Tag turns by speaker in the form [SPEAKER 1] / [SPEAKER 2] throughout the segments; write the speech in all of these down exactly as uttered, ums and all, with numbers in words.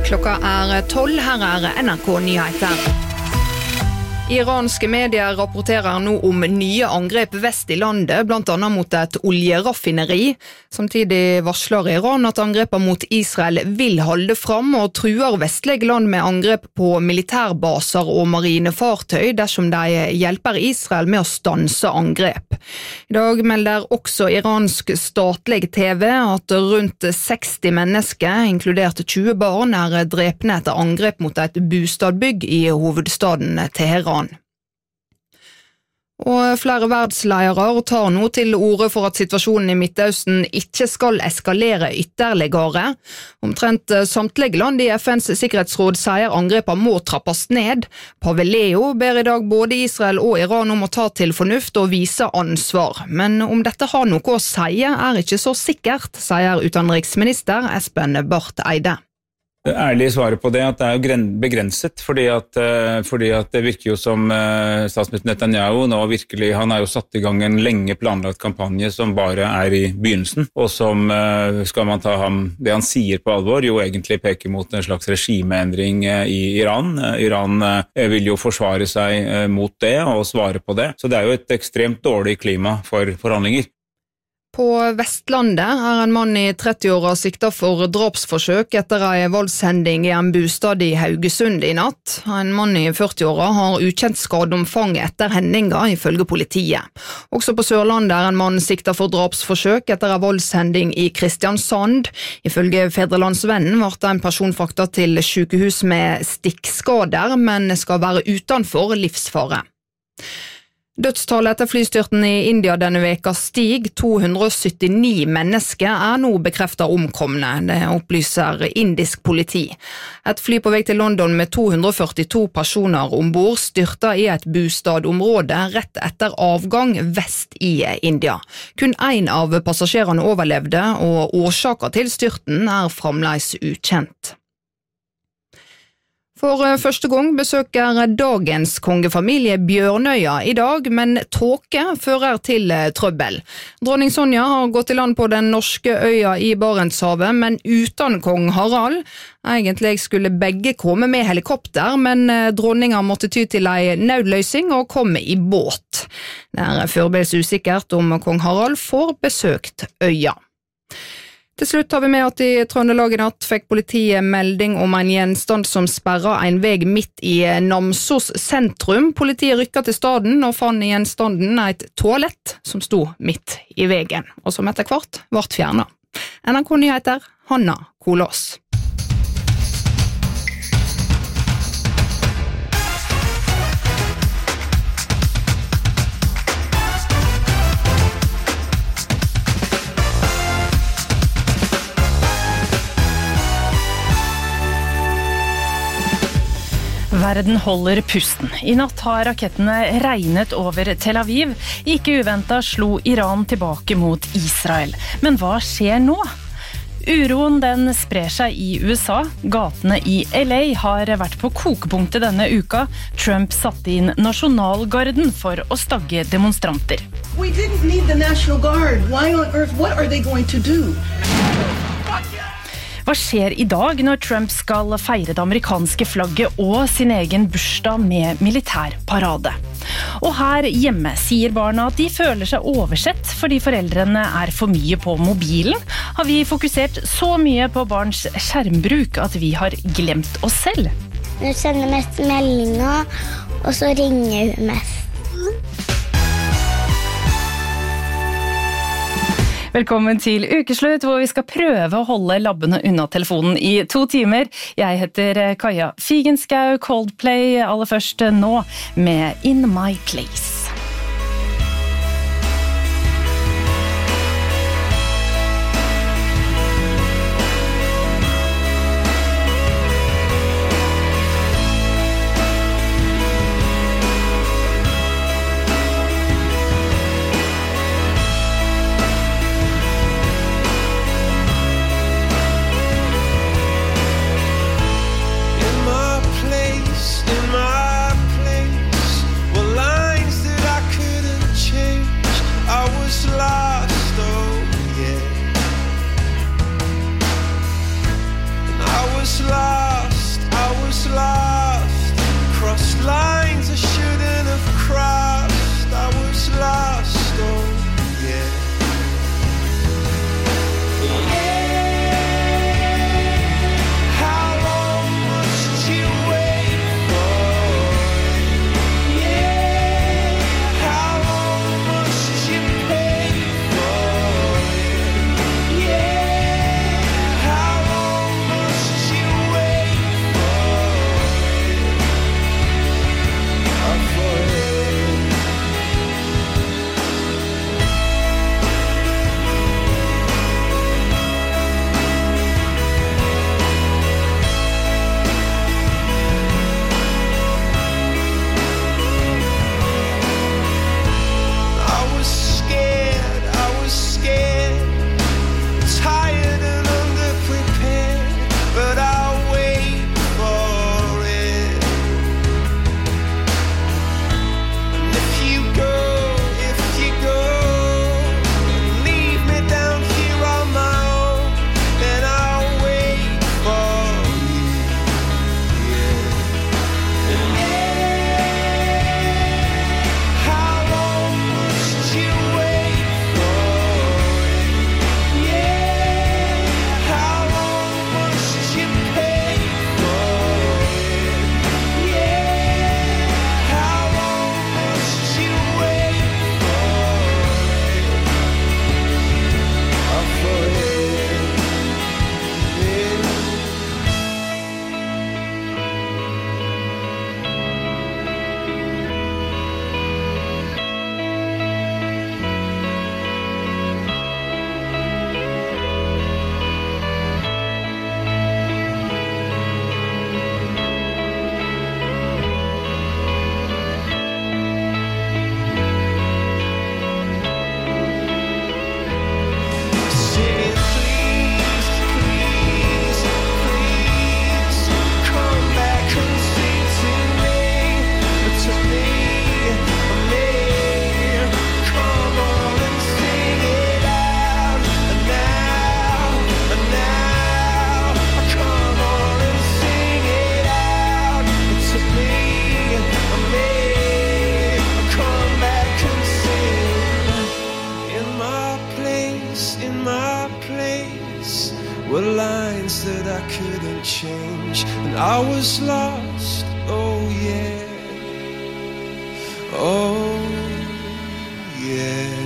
[SPEAKER 1] Klokka er tolv, her er N R K Nyheter. Iranske medier rapporterer nå om nye angrep vest i landet, blant annet mot et oljeraffineri. Samtidig varsler Iran at angreper mot Israel vil holde fram og truer vestlige land med angrep på militærbaser og marinefartøy dersom de hjelper Israel med å stanse angrep. I dag melder også iransk statlig T V at rundt seksti mennesker, inkludert tjue barn, er drepne etter angrep mot et bostadbygg i hovedstaden Teheran. Og flere verdsledere tar nå til orde for at situasjonen i Midtøsten ikke skal eskalere ytterligere. Omtrent samtlige land i F N's sikkerhetsråd sier angreper må trappes ned. Pave Leo ber i dag både Israel og Iran om å ta til fornuft og vise ansvar. Men om dette har noe å si er ikke så sikkert, sier utenriksminister Espen Barth Eide.
[SPEAKER 2] Ærlig svaret på det at det er begrenset, fordi at, fordi at det virker jo som statsminister Netanyahu nå virkelig, han har jo satt i gang en lenge planlagt kampanje som bare er i begynnelsen, og som, skal man ta ham, det han sier på alvor, jo egentlig peker mot en slags regimeendring i Iran. Iran vil jo forsvare seg mot det og svare på det, så det er jo et ekstremt dårlig klima for forhandlinger.
[SPEAKER 1] På Vestlandet er en mann i tretti-åra sikta for drapsforsøk etter en voldshending i en bostad i Haugesund i natt. En mann i førti-åra har ukjent skadeomfang etter hendinga, ifølge politiet. Også på Sørlandet er en mann sikta for drapsforsøk etter en voldshending i Kristiansand. Ifølge Fedrelandsvennen ble en person frakta til sykehus med stikkskader, men skal være utenfor livsfare. Dødstallet etter flystyrten i India denne veka stig. to hundre og syttini mennesker er nå bekreftet omkomne, det opplyser indisk politi. Et fly på vei til London med to hundre og førtito personer ombord styrta i et bostadområde rett etter avgang vest i India. Kun en av passasjerene overlevde, og årsaken til styrten er fremdeles ukjent. For første gang besøker dagens kongefamilie Bjørnøya i dag, men tåke fører til trøbbel. Dronning Sonja har gått i land på den norske øya i Barentshavet, men uten kong Harald. Egentlig skulle begge komme med helikopter, men dronninga måtte ty til en nødløsning og komme i båt. Det er foreløpig usikkert om kong Harald får besøkt øya. Til slutt har vi med at i Trøndelag i natt fikk politiet melding om en gjenstand som sperret en vei midt i Namsos sentrum. Politiet rykket til staden og fant i gjenstanden et toalett som sto midt i veien, og som etter hvert ble fjernet. N R K Nyheter, Hanna Kolås.
[SPEAKER 3] Verden holder pusten. I natt har rakettene regnet over Tel Aviv. Ikke uventet slo Iran tilbake mot Israel. Men hva skjer nå? Uroen den sprer seg i U S A. Gatene i L A har vært på kokepunktet denne uka. Trump satte inn nasjonalgarden for å stagge demonstranter.
[SPEAKER 4] We didn't need the National Guard. Why on earth? What are they going to do?
[SPEAKER 3] Hva skjer i dag når Trump skal feire det amerikanske flagget og sin egen bursdag med militærparade? Og her hjemme sier barna at de føler seg oversett fordi foreldrene er for mye på mobilen. Har vi fokusert så mye på barns skjermbruk at vi har glemt oss selv?
[SPEAKER 5] Hun sender mest meldinger, og så ringer hun mest.
[SPEAKER 3] Velkommen til ukeslutt, hvor vi skal prøve å holde labbene unna telefonen i to timer. Jeg heter Kaja Figenschou, Coldplay aller først nå med In My Place.
[SPEAKER 6] In my place, well, lines place, in my place were lines that I couldn't change, and I was lost, oh yeah, oh yeah.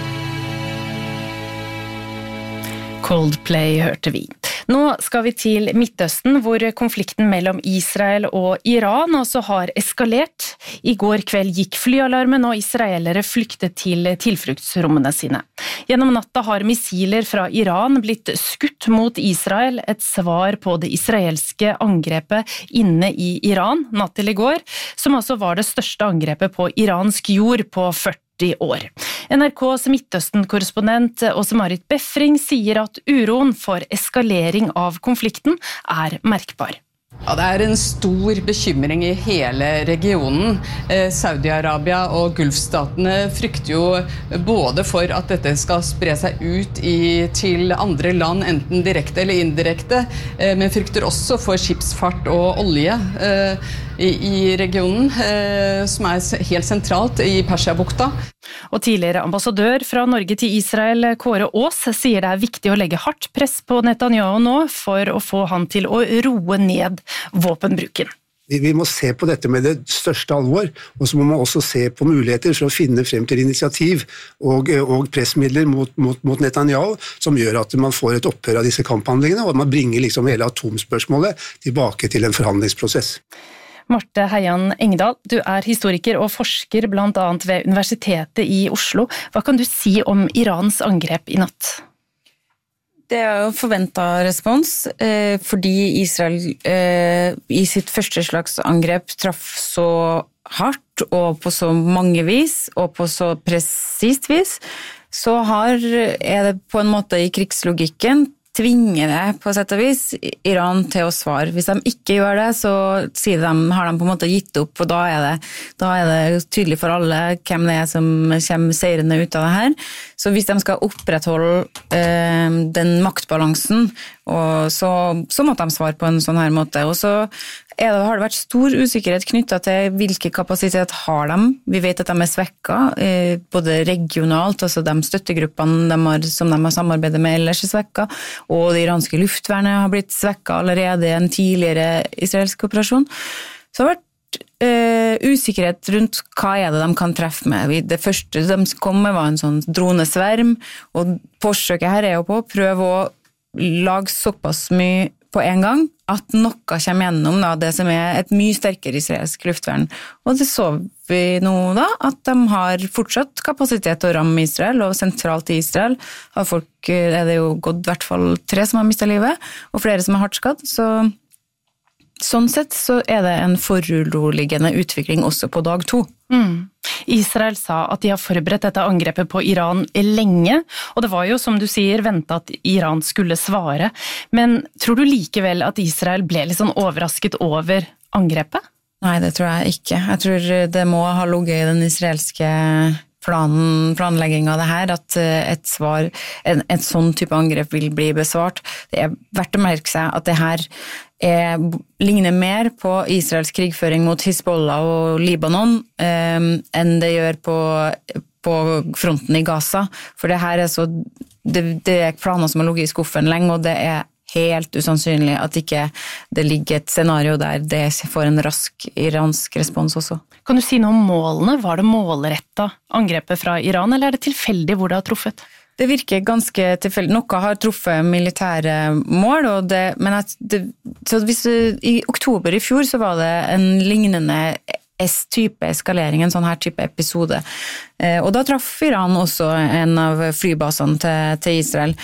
[SPEAKER 3] Coldplay hørte vi. Nå skal vi til Midtøsten, hvor konflikten mellom Israel og Iran også har eskalert. I går kveld gikk flyalarmen, og israelere flyktet til tilfluktsrommene sine. Gjennom natta har missiler fra Iran blitt skutt mot Israel, et svar på det israelske angrepet inne i Iran, natt til i går, som altså var det største angrepet på iransk jord på førti år. N R K's Midtøsten-korrespondent Åse-Marit Befring sier at uroen for eskalering av konflikten er merkbar.
[SPEAKER 7] Ja, det er en stor bekymring i hele regionen. Eh, Saudi-Arabia og Gulfstatene frykter jo både for at dette skal spre seg ut i, til andre land, enten direkte eller indirekte, eh, men frykter også for skipsfart og olje eh, i, i regionen, eh, som er helt sentralt i Persiabukta.
[SPEAKER 3] Og tidligere ambassadør fra Norge til Israel, Kåre Aas, sier det er viktig å legge hardt press på Netanyahu nå for å få han til å roe ned våpenbruken.
[SPEAKER 8] Vi må se på dette med det største alvor, og så må man også se på muligheter for å finne frem til initiativ og, og pressmidler mot, mot, mot Netanyahu, som gjør at man får et opphør av disse kamphandlingene, og man bringer liksom hele atomspørsmålet tilbake til en forhandlingsprosess.
[SPEAKER 3] Marte Heian Engdahl, du er historiker og forsker blant annet ved Universitetet i Oslo. Hva kan du si om Irans angrep i natt?
[SPEAKER 9] Det er jo forventet respons, eh, fordi Israel eh, i sitt første slags angrep traff så hardt og på så mange vis og på så presist vis, så har, er det på en måte i krigslogikken tvinger det på sett og vis Iran til å svare. Hvis de ikke gjør det, så sier de, har de på en måte gitt opp, og da er det, da er det tydelig for alle hvem det er som kommer seirende ut av det her. Så hvis de skal opprettholde eh, den maktbalansen, og så, så måtte de svare på en sånn her måte. Og så er det, har det vært stor usikkerhet knyttet til hvilken kapasitet har de. Vi vet at de er svekket, eh, både regionalt, altså de støttegruppene de har, som de har samarbeidet med ellers er svekket, og det iranske luftvernet har blitt svekket allerede i en tidligere israelsk operasjon. Så det har vært uh, usikkerhet rundt hva er det de kan treffe med. Det første de kom med var en sånn dronesverm, og forsøket her er jo på å prøve å lage såpass mye på en gang, at noe kommer gjennom da, det som er et mye sterkere israelsk luftvern. Og det så vi nå da, at de har fortsatt kapasitet til å ramme Israel, og sentralt i Israel har folk, er det jo gått i hvert fall tre som har mistet livet, og flere som er hardt skadd, så sånn sett så er det en foruroligende utvikling også på dag to.
[SPEAKER 3] Mm. Israel sa at de har forberedt dette angrepet på Iran lenge, og det var jo, som du sier, ventet at Iran skulle svare. Men tror du likevel at Israel ble litt sånn overrasket over angrepet?
[SPEAKER 9] Nei, det tror jeg ikke. Jeg tror det må ha ligget i den israelske planen, planleggingen av det her, at et svar, en, en sånn type angrep vil bli besvart. Det er verdt å merke seg at det her er, ligner mer på Israels krigføring mot Hezbollah og Libanon eh, enn det gjør på, på fronten i Gaza. For det her er så, det, det er planer som har ligget i skuffen lenge, og det er helt usannsynlig at ikke det ligger et scenario der det får en rask iransk respons også.
[SPEAKER 3] Kan du si noe om målene? Var det målrettet angrepet fra Iran, eller er det tilfeldig hvor det har truffet?
[SPEAKER 9] Det virker ganske tilfeldig. Noe har truffet militære mål, og det, men at det, så hvis, i oktober i fjor så var det en lignende S-type eskalering, en sånn her type episode. Og da traff Iran også en av flybasene til, til Israel.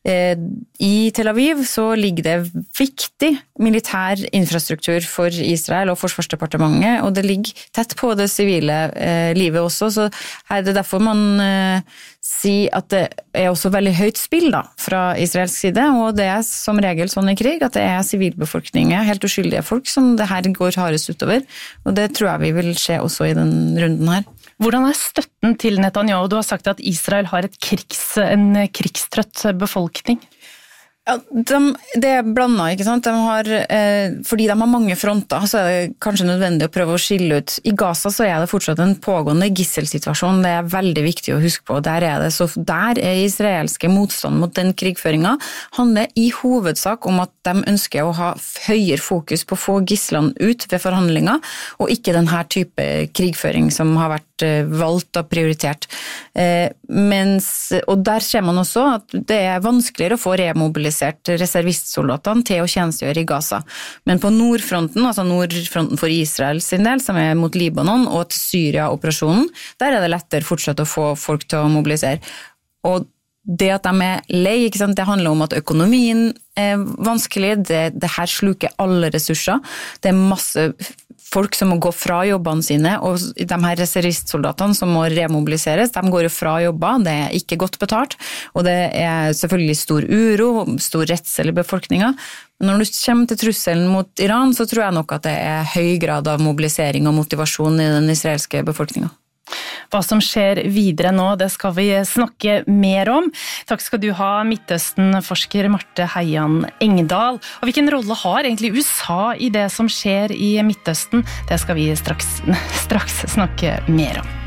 [SPEAKER 9] I Tel Aviv så ligger det viktig militær infrastruktur for Israel og Forsvarsdepartementet, og det ligger tett på det sivile eh, livet også, så her er det derfor man eh, sier at det er også veldig høyt spill da, fra Israels side, og det er som regel sånn i krig at det er sivilbefolkningen, helt uskyldige folk som det her går hardest utover, og det tror jeg vi vil se også i den runden her.
[SPEAKER 3] Hvordan er støtten til Netanyahu? Du har sagt at Israel har et krigs, en krigstrøtt befolkning.
[SPEAKER 9] Ja, de, det er blandet, ikke sant? De har, eh, fordi de har mange fronter, så er det kanskje nødvendig å prøve å skille ut. I Gaza så er det fortsatt en pågående gisselsituasjon, det er veldig viktig å huske på. Der er det, så der er israelske motstand mot den krigføringen, handler i hovedsak om at de ønsker å ha høyere fokus på å få gisslene ut ved forhandlinger, og ikke denne type krigføring som har vært eh, valgt og prioritert. Eh, mens, og der ser man også at det er vanskeligere å få remobilisert reservistsoldatene til å tjenestegjøre i Gaza. Men på nordfronten, altså nordfronten for Israel sin del, som er mot Libanon, og til Syria-operasjonen, der er det lettere fortsatt å få folk til å mobilisere. Og det at de er lei, ikke sant? Det handler om at økonomien er vanskelig, det, det her sluker alle ressurser, det er masse folk som må gå fra jobbene sine, og de her reservistsoldatene som må remobiliseres, de går jo fra jobber, det er ikke godt betalt, og det er selvfølgelig stor uro, stor redsel i befolkningen. Men når du kommer til trusselen mot Iran, så tror jeg nok at det er høy grad av mobilisering og motivasjon i den israelske befolkningen.
[SPEAKER 3] Hva som skjer videre nå, det skal vi snakke mer om. Takk skal du ha, Midtøsten-forsker Marte Heian Engdahl. Og hvilken rolle har egentlig U S A i det som skjer i Midtøsten? Det skal vi straks, straks snakke mer om.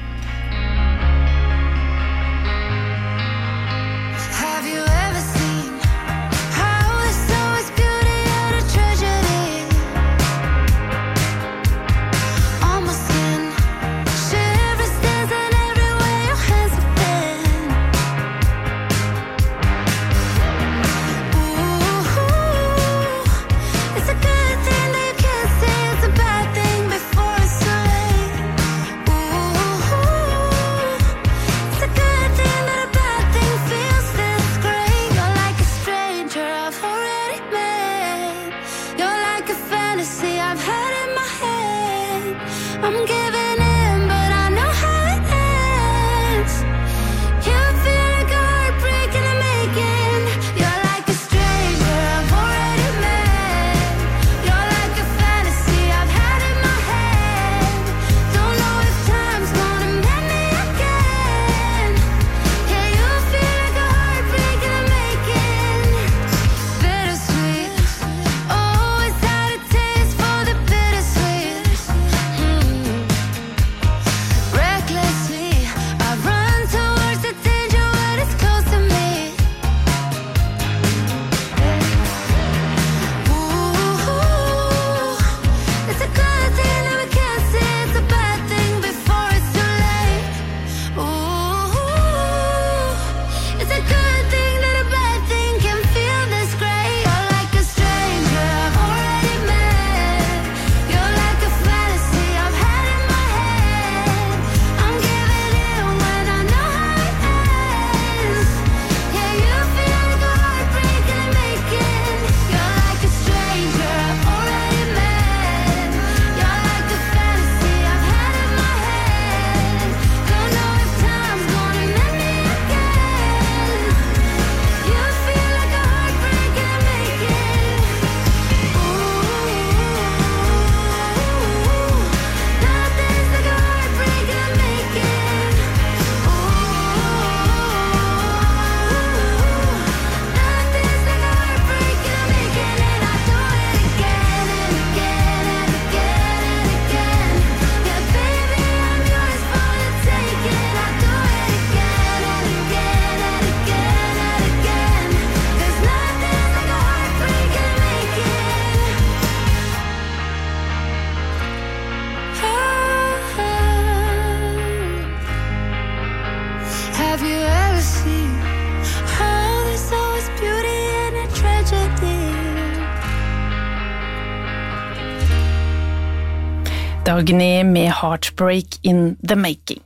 [SPEAKER 3] Dagny med Heartbreak in the Making.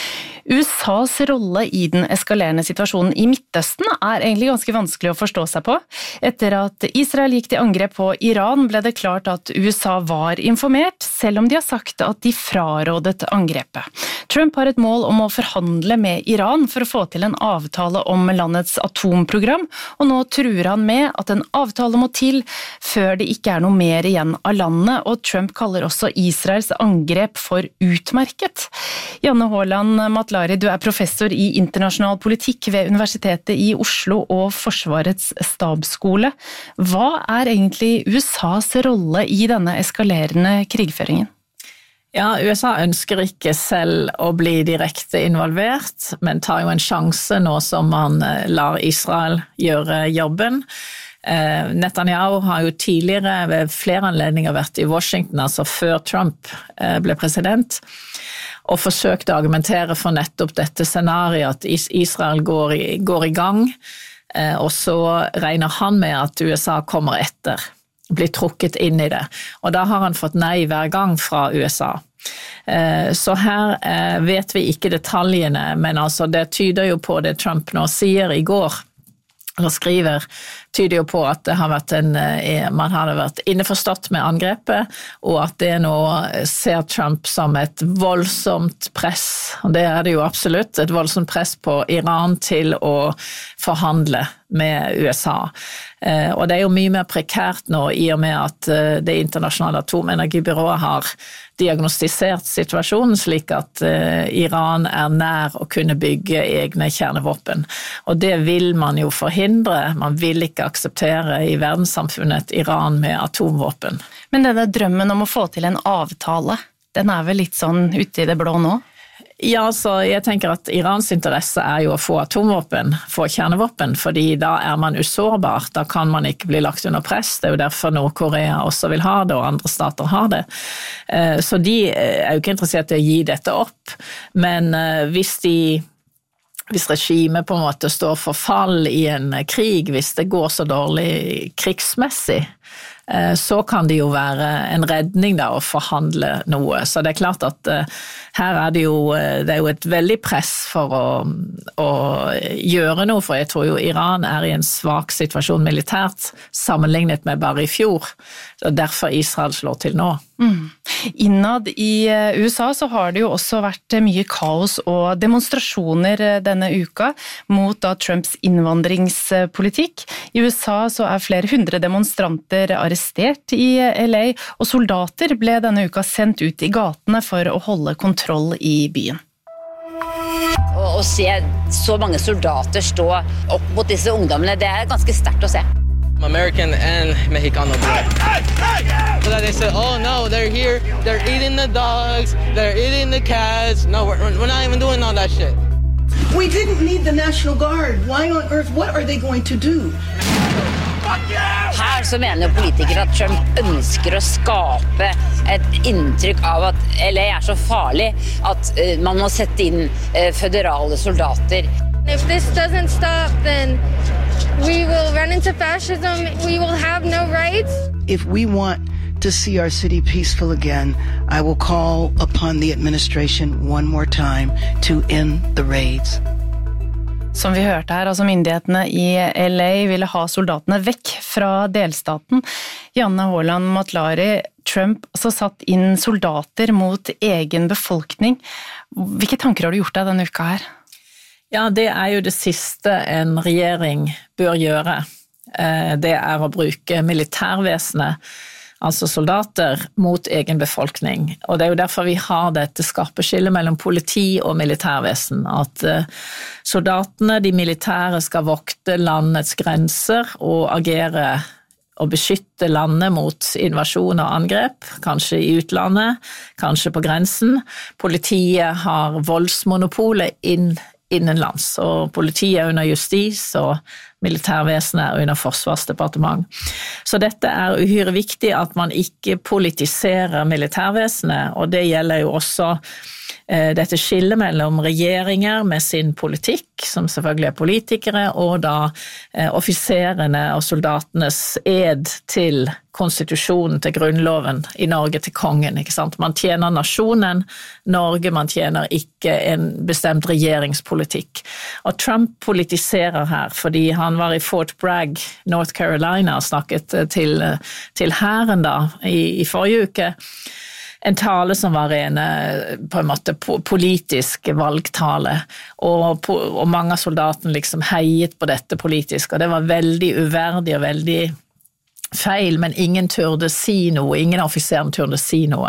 [SPEAKER 3] U S A's rolle i den eskalerende situasjonen i Midtøsten er egentlig ganske vanskelig å forstå seg på. Etter at Israel gikk til angrep på Iran, ble det klart at U S A var informert, selv om de har sagt at de frarådet angrepet. Trump har et mål om å forhandle med Iran for å få til en avtale om landets atomprogram, og nå truer han med at en avtale må til før det ikke er noe mer igjen av landet, og Trump kaller også Israels angrep for utmerket. Janne Haaland Matland, Matlari, du er professor i internasjonal politikk ved Universitetet i Oslo og Forsvarets stabsskole. Hva er egentlig U S A's rolle i denne eskalerende krigføringen?
[SPEAKER 10] Ja, U S A ønsker ikke selv å bli direkte involvert, men tar jo en sjanse nå som man lar Israel gjøre jobben. Netanyahu har jo tidligere ved flere anledninger vært i Washington, altså før Trump ble president, og forsøkt å argumentere for nettopp dette scenariet at Israel går i, går i gang, og så regner han med at U S A kommer etter, blir trukket inn i det. Og da har han fått nei hver gang fra U S A. Så her vet vi ikke detaljene, men altså det tyder jo på det Trump nå sier i går, eller skriver, tyder jo på at det har vært en, man hadde vært innforstått med angrepet, og at det nå ser Trump som et voldsomt press, og det er det jo absolutt, et voldsomt press på Iran til å forhandle med U S A. Og det er jo mye mer prekært nå i og med at det internasjonale atomenergibyrået har diagnostisert situasjonen slik at Iran er nær å kunne bygge egne kjernevåpen. Og det vil man jo forhindre, man vil ikke akseptere i verdenssamfunnet Iran med atomvåpen.
[SPEAKER 3] Men denne drømmen om å få til en avtale, den er vel litt sånn ute i det blå nå?
[SPEAKER 10] Ja, så jeg tenker at Irans interesse er jo å få atomvåpen, få kjernevåpen, fordi da er man usårbar, da kan man ikke bli lagt under press, det er jo derfor Nord-Korea også vil ha det, og andre stater har det. Så de er jo ikke interessert i å gi dette opp, men hvis de Hvis regimet på en måte står for fall i en krig, hvis det går så dårlig krigsmessig, så kan det jo være en redning da å forhandle noe. Så det er klart at her er det jo, det er jo et veldig press for å, å gjøre noe, for jeg tror jo Iran er i en svak situasjon militært sammenlignet med bare i fjor, og derfor Israel slår til nå.
[SPEAKER 3] Mm. Innad i U S A så har det jo også vært mye kaos og demonstrasjoner denne uka mot da Trumps innvandringspolitikk. I U S A så er flere hundre demonstranter arrestert i L A, og soldater ble denne uka sendt ut i gatene for å holde kontroll i byen.
[SPEAKER 11] Å se så mange soldater stå opp mot disse ungdommene, det er ganske sterkt å se.
[SPEAKER 12] American and Mexicano blood. So that they said, oh no, they're here, they're eating the dogs, they're eating the cats. No, we're, we're not even doing all that shit.
[SPEAKER 4] We didn't need the National Guard. Why on earth, what are they going to do?
[SPEAKER 11] Her så mener politikere at Trump ønsker å skape et inntrykk av at L A er så farlig at uh, man må sette inn uh, føderale soldater.
[SPEAKER 13] If this doesn't stop, then we will run into fascism. We will have no rights.
[SPEAKER 4] If we want to see our city peaceful again, I will call upon the administration one more time to end the raids.
[SPEAKER 3] Som vi hørte her, altså myndighetene i L A ville ha soldatene vekk fra delstaten. Janne Haaland Matlari, Trump altså satt inn soldater mot egen befolkning. Hvilke tanker har du gjort deg denne uka her?
[SPEAKER 10] Ja, det er jo det siste en regjering bør gjøre. Det er å bruke militærvesenet, altså soldater, mot egen befolkning. Og det er jo derfor vi har dette skarpe skillet mellom politi og militærvesen, at soldatene, de militære, skal vokte landets grenser og agere og beskytte landet mot invasjon og angrep, kanskje i utlandet, kanskje på grensen. Politiet har voldsmonopolet inn innenlands, og politiet er under justis, og militærvesenet er under forsvarsdepartement. Så dette er uhyre viktig at man ikke politiserer militærvesenet, og det gjelder jo også eh, dette skillet mellom regjeringer med sin politikk, som selvfølgelig er politikere, og da eh, offiserene og soldatenes ed til konstitusjonen, til grunnloven i Norge, til kongen, ikke sant? Man tjener nasjonen, Norge, man tjener ikke en bestemt regjeringspolitikk. Og Trump politiserer her, fordi han var i Fort Bragg, North Carolina, og snakket til, til hæren da, i, i forrige uke. En tale som var en, på en måte, politisk valgtale, og, og mange av soldatene liksom heiet på dette politisk, og det var veldig uverdig og veldig feil, men ingen turde si noe, ingen offiseren turde si noe.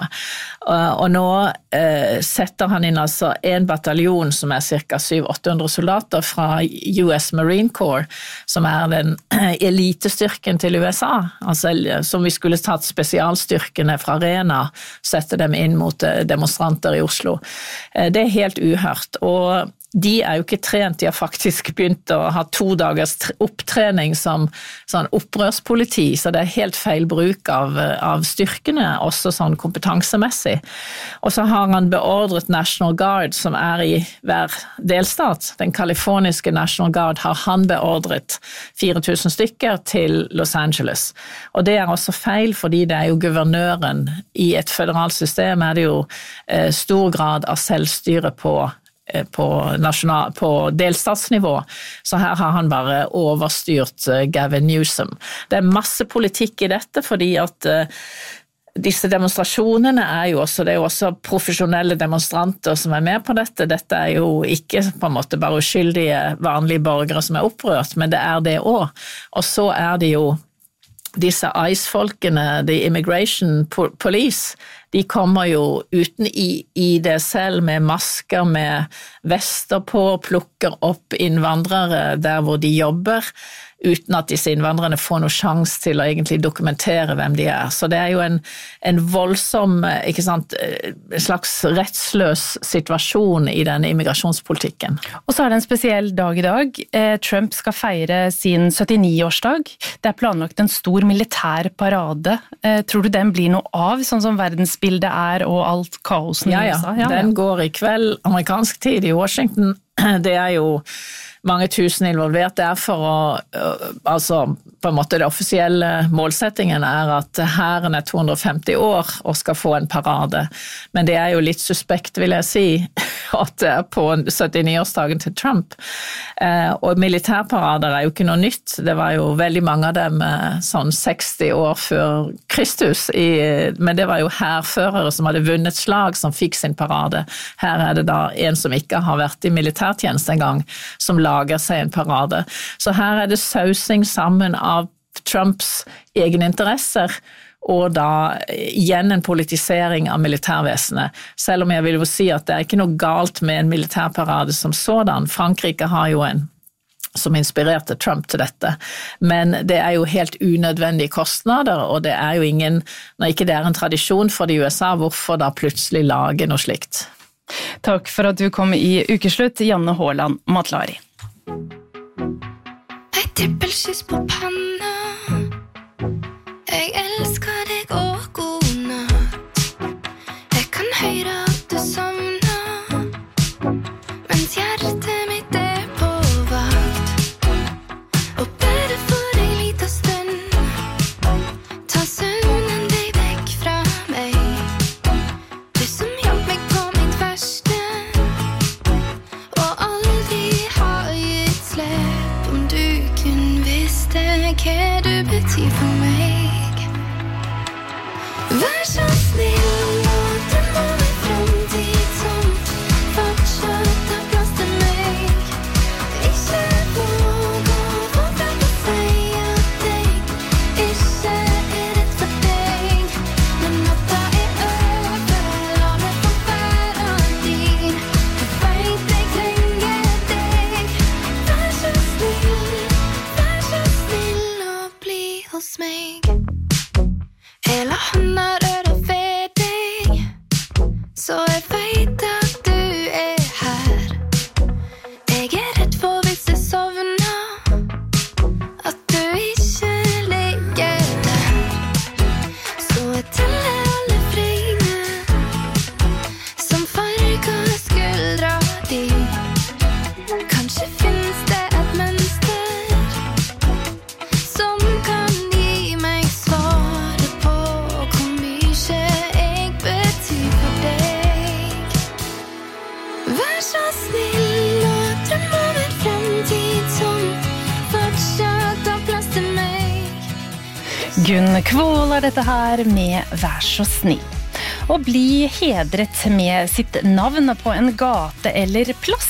[SPEAKER 10] Og nå eh, setter han inn altså en bataljon som er cirka syv til åtte hundre soldater fra U S Marine Corps, som er den elitestyrken til U S A, altså som vi skulle tatt spesialstyrkene fra Rena, sette dem inn mot demonstranter i Oslo. Det er helt uhørt, og de er jo ikke trent, de har faktisk begynt å ha to dagers opptrening som sånn opprørspoliti, så det er helt feil bruk av, av styrkene, også sånn kompetansemessig. Og så har han beordret National Guard, som er i hver delstat. Den kaliforniske National Guard har han beordret fire tusen stykker til Los Angeles. Og det er også feil, fordi det er jo guvernøren i et føderalt system, er det jo eh, stor grad av selvstyre på På, nasjonal, på delstatsnivå, så her har han bare overstyrt Gavin Newsom. Det er masse politikk i dette, fordi at uh, disse demonstrasjonene er jo også, det er jo også profesjonelle demonstranter som er med på dette. Dette er jo ikke på en måte bare uskyldige vanlige borgere som er opprørt, men det er det også. Og så er det jo disse ICE-folkene, the Immigration Police, de kommer jo uten i, i det selv med masker, med vester på, plukker opp innvandrere der hvor de jobber, uten at disse innvandrerne får noe sjans til å egentlig dokumentere hvem de er. Så det er jo en, en voldsom, ikke sant, en slags rettsløs situasjon i denne immigrasjonspolitikken.
[SPEAKER 3] Og så er det en spesiell dag i dag. Trump skal feire sin syttini-årsdag. Det er planlagt en stor militær parade. Tror du den blir noe av, sånn som verdensbildet er og alt kaosen
[SPEAKER 10] ja,
[SPEAKER 3] i
[SPEAKER 10] ja.
[SPEAKER 3] U S A? Ja, ja.
[SPEAKER 10] Den går i kveld, amerikansk tid i Washington. Det er jo mange tusen involvert. Det er for å, altså på en måte det offisielle målsettingen er at hæren er to hundre og femti år og skal få en parade. Men det er jo litt suspekt, vil jeg si, at det er på syttini-årsdagen til Trump. Og militærparader er jo ikke noe nytt. Det var jo veldig mange av dem sånn seksti år før Kristus, i, men det var jo hærførere som hadde vunnet slag som fikk sin parade. Her er det da en som ikke har vært i militærtjeneste en gang, som lager seg en parade. Så her er det sausing sammen av Trumps egne interesser, og da igjen en politisering av militærvesenet. Selv om jeg vil jo si at det er ikke noe galt med en militærparade som sådan. Frankrike har jo en som inspirerte Trump til dette. Men det er jo helt unødvendige kostnader, og det er jo ingen, når ikke det er en tradisjon for det i U S A, hvorfor da plutselig lage noe slikt?
[SPEAKER 3] Takk for at du kom i Ukeslutt, Janne Haaland Matlari.
[SPEAKER 14] Et trippelkyss på panna. Jeg elsker deg og god natt. Jeg kan høre at du sovner, mens hjertet mitt er på vakt. Og bare for en liten stund, ta søvnen deg vekk fra meg. Du som hjalp meg på mitt verste, og aldri har gitt slipp. Om du kun visste hva du betyr for meg. Vær så snill og drøm om en fremtid som fortsatt har plass til meg. Ikke våg å våge å si at jeg ikke er rett for deg. Men natta er over, la meg få være din. Du vet jeg trenger deg. Vær så snill, vær så snill og bli hos meg. Jeg la hånda røre ved deg, så jeg vet at du er her. Jeg er redd for hvis jeg sovner, at du ikke ligger der. Så jeg teller alle fringene som farger skuldra di. Kanskje finnes det et mønster som kan gi meg svaret på hvor mye jeg betyr for deg. Vær så snill og drøm om en fremtid som fortsatt har plass til meg.
[SPEAKER 3] Gunn Kvål er dette her med Vær så snill. Å bli hedret med sitt navn på en gate eller plass,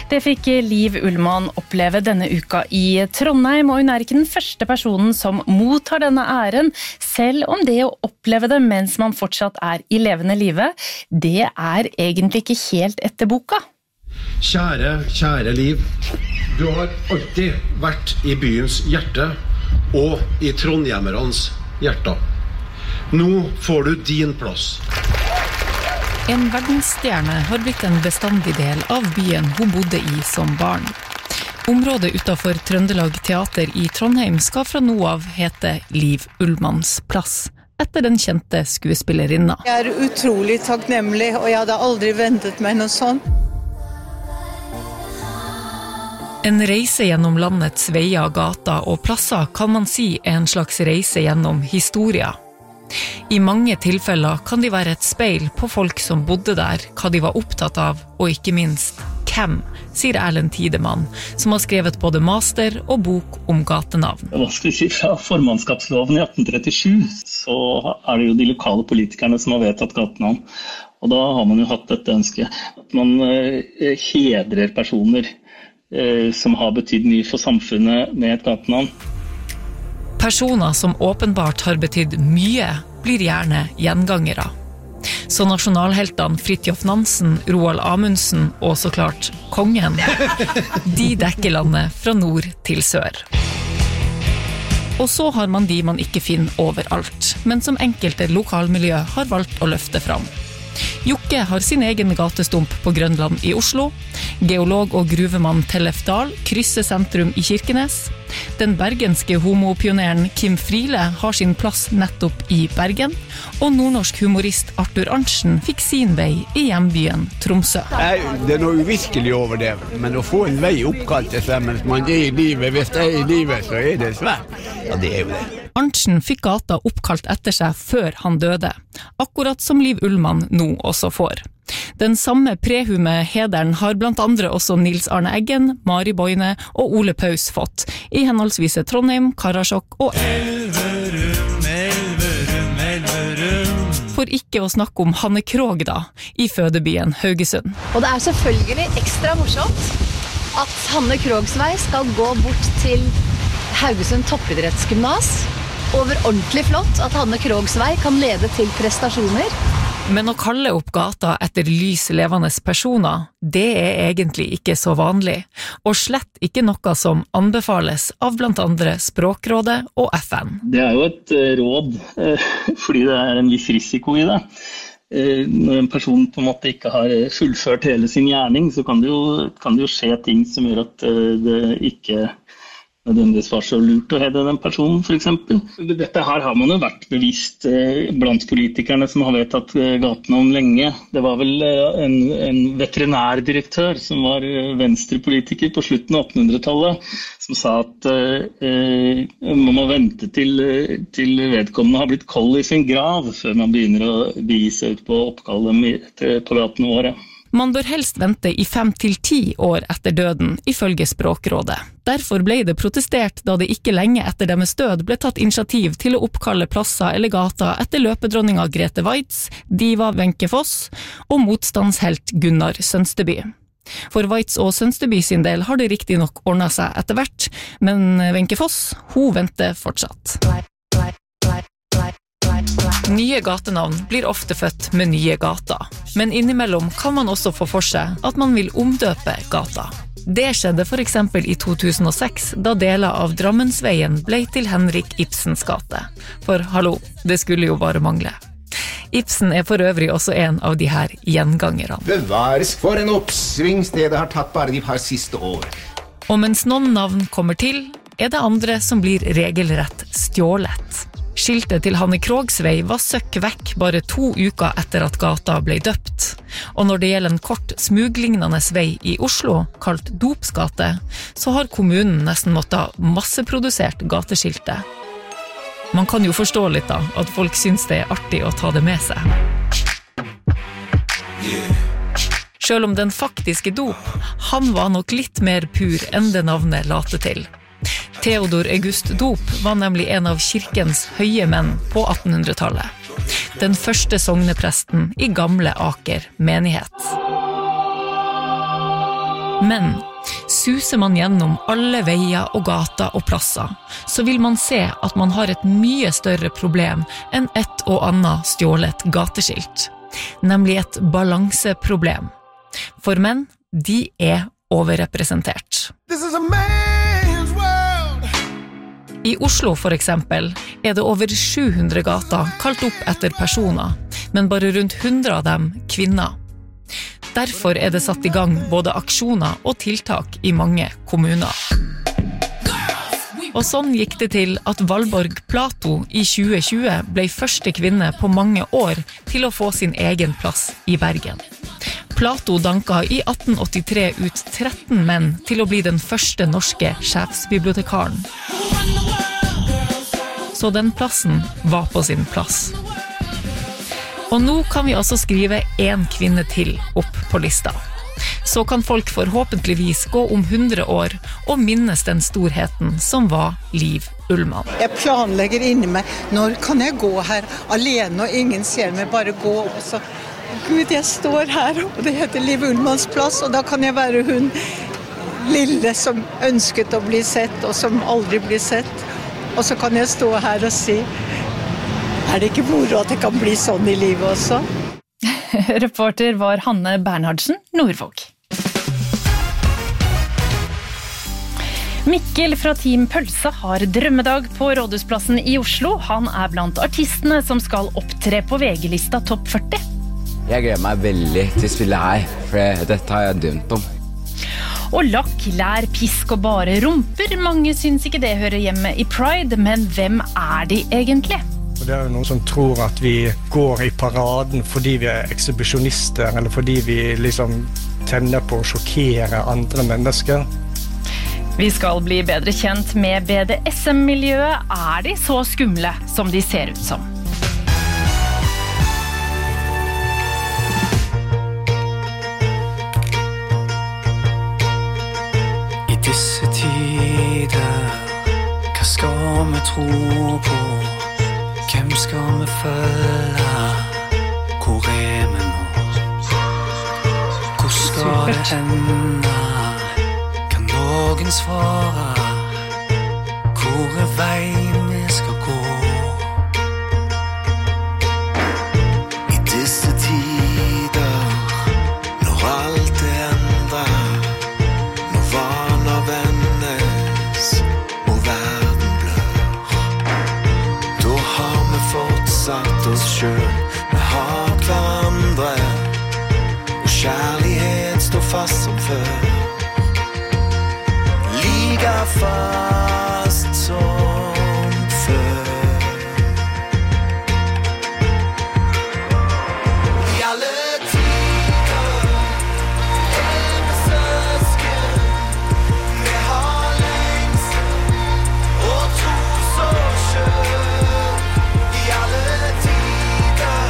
[SPEAKER 3] Det fikk Liv Ullmann oppleve denne uka i Trondheim, og hun er ikke den første personen som mottar denne æren, selv om det å oppleve det mens man fortsatt er i levende live, det er egentlig ikke helt etter boka.
[SPEAKER 15] Kjære, kjære Liv, du har alltid vært i byens hjerte og i trondhjemmerens hjerte. Nå får du din plass.
[SPEAKER 16] En verdensstjerne har blitt en bestandig del av byen hun bodde i som barn. Området utenfor Trøndelag Teater i Trondheim skal fra nå av hete Liv Ullmanns plass, etter den kjente skuespillerinna.
[SPEAKER 17] Jeg er utrolig takknemlig, og jeg hadde aldri ventet meg noe sånt.
[SPEAKER 16] En reise gjennom landets veier, gater og plasser kan man si er en slags reise gjennom historia. I mange tilfeller kan de være et speil på folk som bodde der, hva de var opptatt av, og ikke minst hvem, sier Erlend Tidemann, som har skrevet både master og bok om gatenavn.
[SPEAKER 18] Hva skal vi si, fra formannskapsloven i atten trettisju, så er det jo de lokale politikerne som har vedtatt gatenavn. Og da har man jo hatt dette ønsket, at man eh, hedrer personer eh, som har betydd mye for samfunnet med et gatenavn.
[SPEAKER 16] Personer som åpenbart har betydd mye, blir gjerne gjengangere. Så nasjonalheltene Fridtjof Nansen, Roald Amundsen og så klart kongen, de dekker landet fra nord til sør. Og så har man de man ikke finner overalt, men som enkelte lokalmiljø har valgt å løfte fram. Jokke har sin egen gatestump på Grønland i Oslo. Geolog og gruvemann Tellef Dahl krysser sentrum i Kirkenes. Den bergenske homopioneren Kim Friele har sin plass nettopp i Bergen. Og nordnorsk humorist Arthur Arntzen fikk sin vei i hjembyen Tromsø.
[SPEAKER 19] Nei, det er noe uvirkelig over det, men å få en vei oppkalt til seg mens man er i livet, hvis det er i livet, så er det svært. Ja, det er jo det.
[SPEAKER 16] Arntzen fikk gata oppkalt etter seg før han døde, akkurat som Liv Ullmann nå også får. Den samme prehume hederen har blant andre også Nils Arne Eggen, Mari Boine og Ole Paus fått, i henholdsvis Trondheim, Karasjok og Elverum, Elverum, Elverum. For ikke å snakke om Hanne Krogh da, i fødebyen Haugesund.
[SPEAKER 20] Og det er selvfølgelig ekstra morsomt at Hanne Kroghs vei skal gå bort til Haugesund toppidrettsgymnas. Over ordentlig flott at Hanne Kroghs vei kan lede til prestasjoner.
[SPEAKER 16] Men å kalle opp gata etter lys levende personer, det er egentlig ikke så vanlig, og slett ikke noe som anbefales av blant andre Språkrådet og F N.
[SPEAKER 18] Det er jo et råd, fordi det er en viss risiko i det. Når en person på en måte ikke har fullført hele sin gjerning, så kan det jo, kan det jo skje ting som gjør at det ikke nødvendigvis var så lurt å hedre den personen, for eksempel. Dette her har man jo vært bevisst blant politikerne som har vedtatt gatenavn lenge. Det var vel en, en veterinærdirektør som var venstrepolitiker på slutten av attenhundretallet, som sa at eh, man må vente til, til vedkommende har blitt kold i sin grav før man begynner å begi seg ut på å oppkalle dem på gatene våre.
[SPEAKER 16] Man bør helst vente i fem til ti år etter døden, ifølge Språkrådet. Derfor ble det protestert da det ikke lenge etter deres død ble tatt initiativ til å oppkalle plasser eller gater etter løpedronninga Grete Waitz, diva Wenche Foss og motstandshelt Gunnar Sønsteby. For Waitz og Sønsteby sin del har det riktig nok ordnet seg etter hvert, men Wenche Foss, hun venter fortsatt. Nye gatenavn blir ofte født med nye gater, men innimellom kan man også få for seg at man vil omdøpe gata. Det skjedde for eksempel i to tusen og seks, da deler av Drammensveien ble til Henrik Ibsens gate. For hallo, det skulle jo bare mangle. Ibsen er for øvrig også en av de her gjengangerne.
[SPEAKER 21] Bevares for en oppsving stedet har tatt bare de par siste år.
[SPEAKER 16] Og mens noen navn kommer til, er det andre som blir regelrett stjålet. Skiltet til Hanne Kroghs vei var søkk vekk bare to uker etter at gata ble døpt. Og når det gjelder en kort smuglignende vei i Oslo, kalt Dopsgate, så har kommunen nesten måttet masseprodusert gateskiltet. Man kan jo forstå litt da, at folk syns det er artig å ta det med seg. Selv om den faktiske dop, han var nok litt mer pur enn det navnet late til. Theodor August Dop var nemlig en av kirkens høye menn på attenhundretallet. Den første sognepresten i gamle Aker menighet. Men suser man gjennom alle veier og gater og plasser, så vil man se at man har et mye større problem enn et og annet stjålet gateskilt, nemlig et balanseproblem. For menn, de er overrepresentert. I Oslo for eksempel er det over sju hundre gater kalt opp etter personer, men bare rundt hundre av dem kvinner. Derfor er det satt i gang både aksjoner og tiltak i mange kommuner. Og sånn gikk det til at Valborg Plato i tjue tjue ble første kvinne på mange år til å få sin egen plass i Bergen. Plato danka i atten åttitre ut tretten menn til å bli den første norske sjefsbibliotekaren. Så den plassen var på sin plass. Og nå kan vi altså skrive en kvinne til opp på lista. Så kan folk forhåpentligvis gå om hundre år og minnes den storheten som var Liv Ullmann.
[SPEAKER 17] Jeg planlegger inni meg, når kan jeg gå her alene og ingen ser meg, bare gå og så, Gud, jeg står her, og det heter Liv Ullmanns plass, og da kan jeg være hun lille som ønsket å bli sett, og som aldri blir sett. Og så kan jeg stå her og si, er det ikke moro at det kan bli sånn i livet også?
[SPEAKER 3] Reporter var Hanne Bernhardsen, Nordvåg. Mikkel fra Team Pølse har drømmedag på Rådhusplassen i Oslo. Han er blant artistene som skal opptre på V G-lista topp førti.
[SPEAKER 2] Jeg gleder meg veldig til å spille her, for dette har jeg dømt om.
[SPEAKER 3] Og lakk, lær, pisk og bare rumper. Mange syns ikke det hører hjemme i Pride, men hvem er de egentlig?
[SPEAKER 22] Det er jo noen som tror at vi går i paraden fordi vi er ekshibisjonister, eller fordi vi liksom tenner på å sjokkere andre mennesker.
[SPEAKER 3] Vi skal bli bedre kjent med B D S M-miljøet. Er de så skumle som de ser ut som?
[SPEAKER 6] I disse tider, hva skal vi tro på? Hvem skal vi følge? Hvor er vi nå? Hvor skal det ende? Kan noen svare? Hvor er veien vi skal gå? I disse tider, når alt er endret, når vaner vendes og verden blør, da har vi fortsatt oss selv, vi har hverandre, og kjærlighet står fast som før, like fast som før. I alle tider er vi søsken, vi har lengsel og tro så skjønn. I alle tider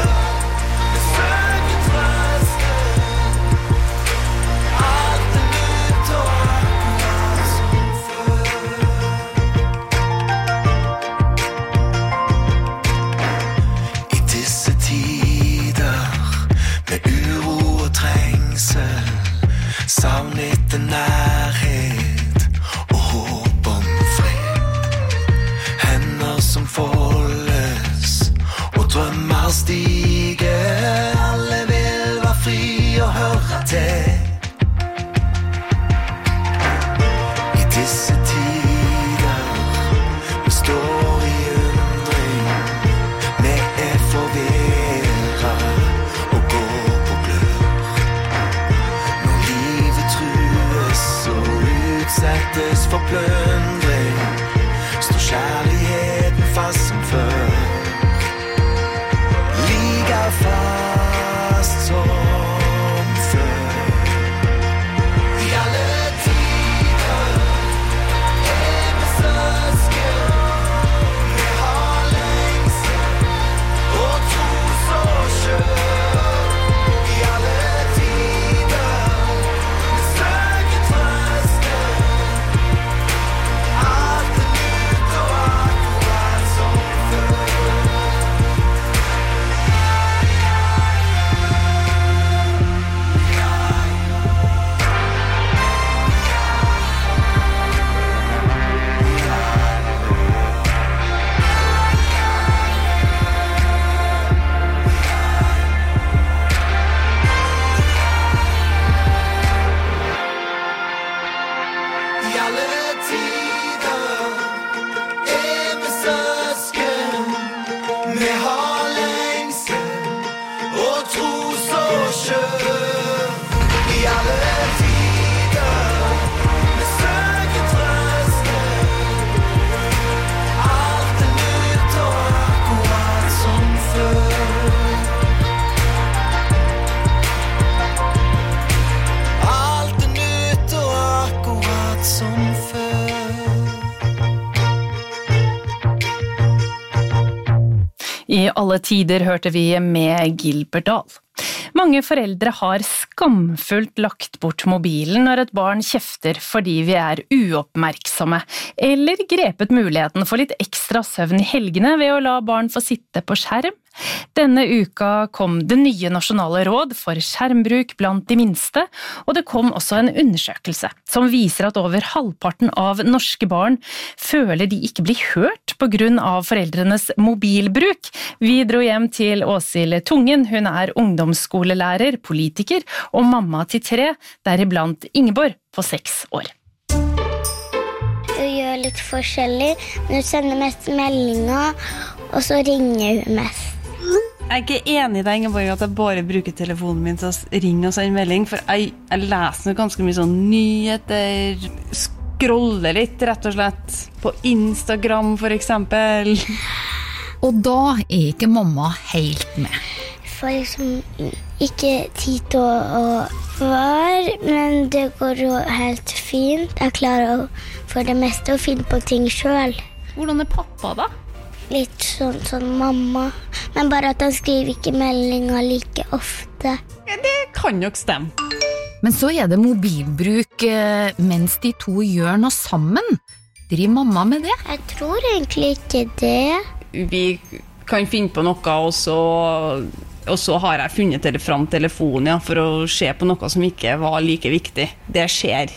[SPEAKER 3] I alle tider hørte vi med Gilbert Dahl. Mange foreldre har skamfullt lagt bort mobilen når et barn kjefter fordi vi er uoppmerksomme, eller grepet muligheten for litt ekstra søvn i helgene ved å la barn få sitte på skjerm. Denne uka kom det nye nasjonale råd for skjermbruk blant de minste, og det kom også en undersøkelse som viser at over halvparten av norske barn føler de ikke blir hørt på grunn av foreldrenes mobilbruk. Vi dro hjem til Åshild Tungen, hun er ungdomsskolelærer, politiker og mamma til tre, deriblant Ingeborg på seks år.
[SPEAKER 1] Hun gjør litt forskjellig, men hun sender mest meldinger, og så ringer hun mest.
[SPEAKER 5] Jeg er ikke enig i deg, Ingeborg, at jeg bare bruker telefonen min til å ringe og sende melding, for jeg, jeg leser ganske mye sånn nyheter, scroller litt, rett og slett, på Instagram for eksempel.
[SPEAKER 23] Og da er ikke mamma helt med.
[SPEAKER 1] Jeg får liksom ikke tid til å, å være, men det går jo helt fint. Jeg klarer å, for det meste å finne på ting selv.
[SPEAKER 5] Hvordan er pappa da?
[SPEAKER 1] Litt sånn som mamma, men bare at han skriver ikke meldinger like ofte.
[SPEAKER 5] Ja, det kan nok stemme.
[SPEAKER 23] Men så er det mobilbruk eh, mens de to gjør noe sammen. Driver mamma med det?
[SPEAKER 1] Jeg tror egentlig ikke det.
[SPEAKER 5] Vi kan finne på noe, og så, og så har jeg funnet tele fram telefonen ja, for å se på noe som ikke var like viktig. Det skjer.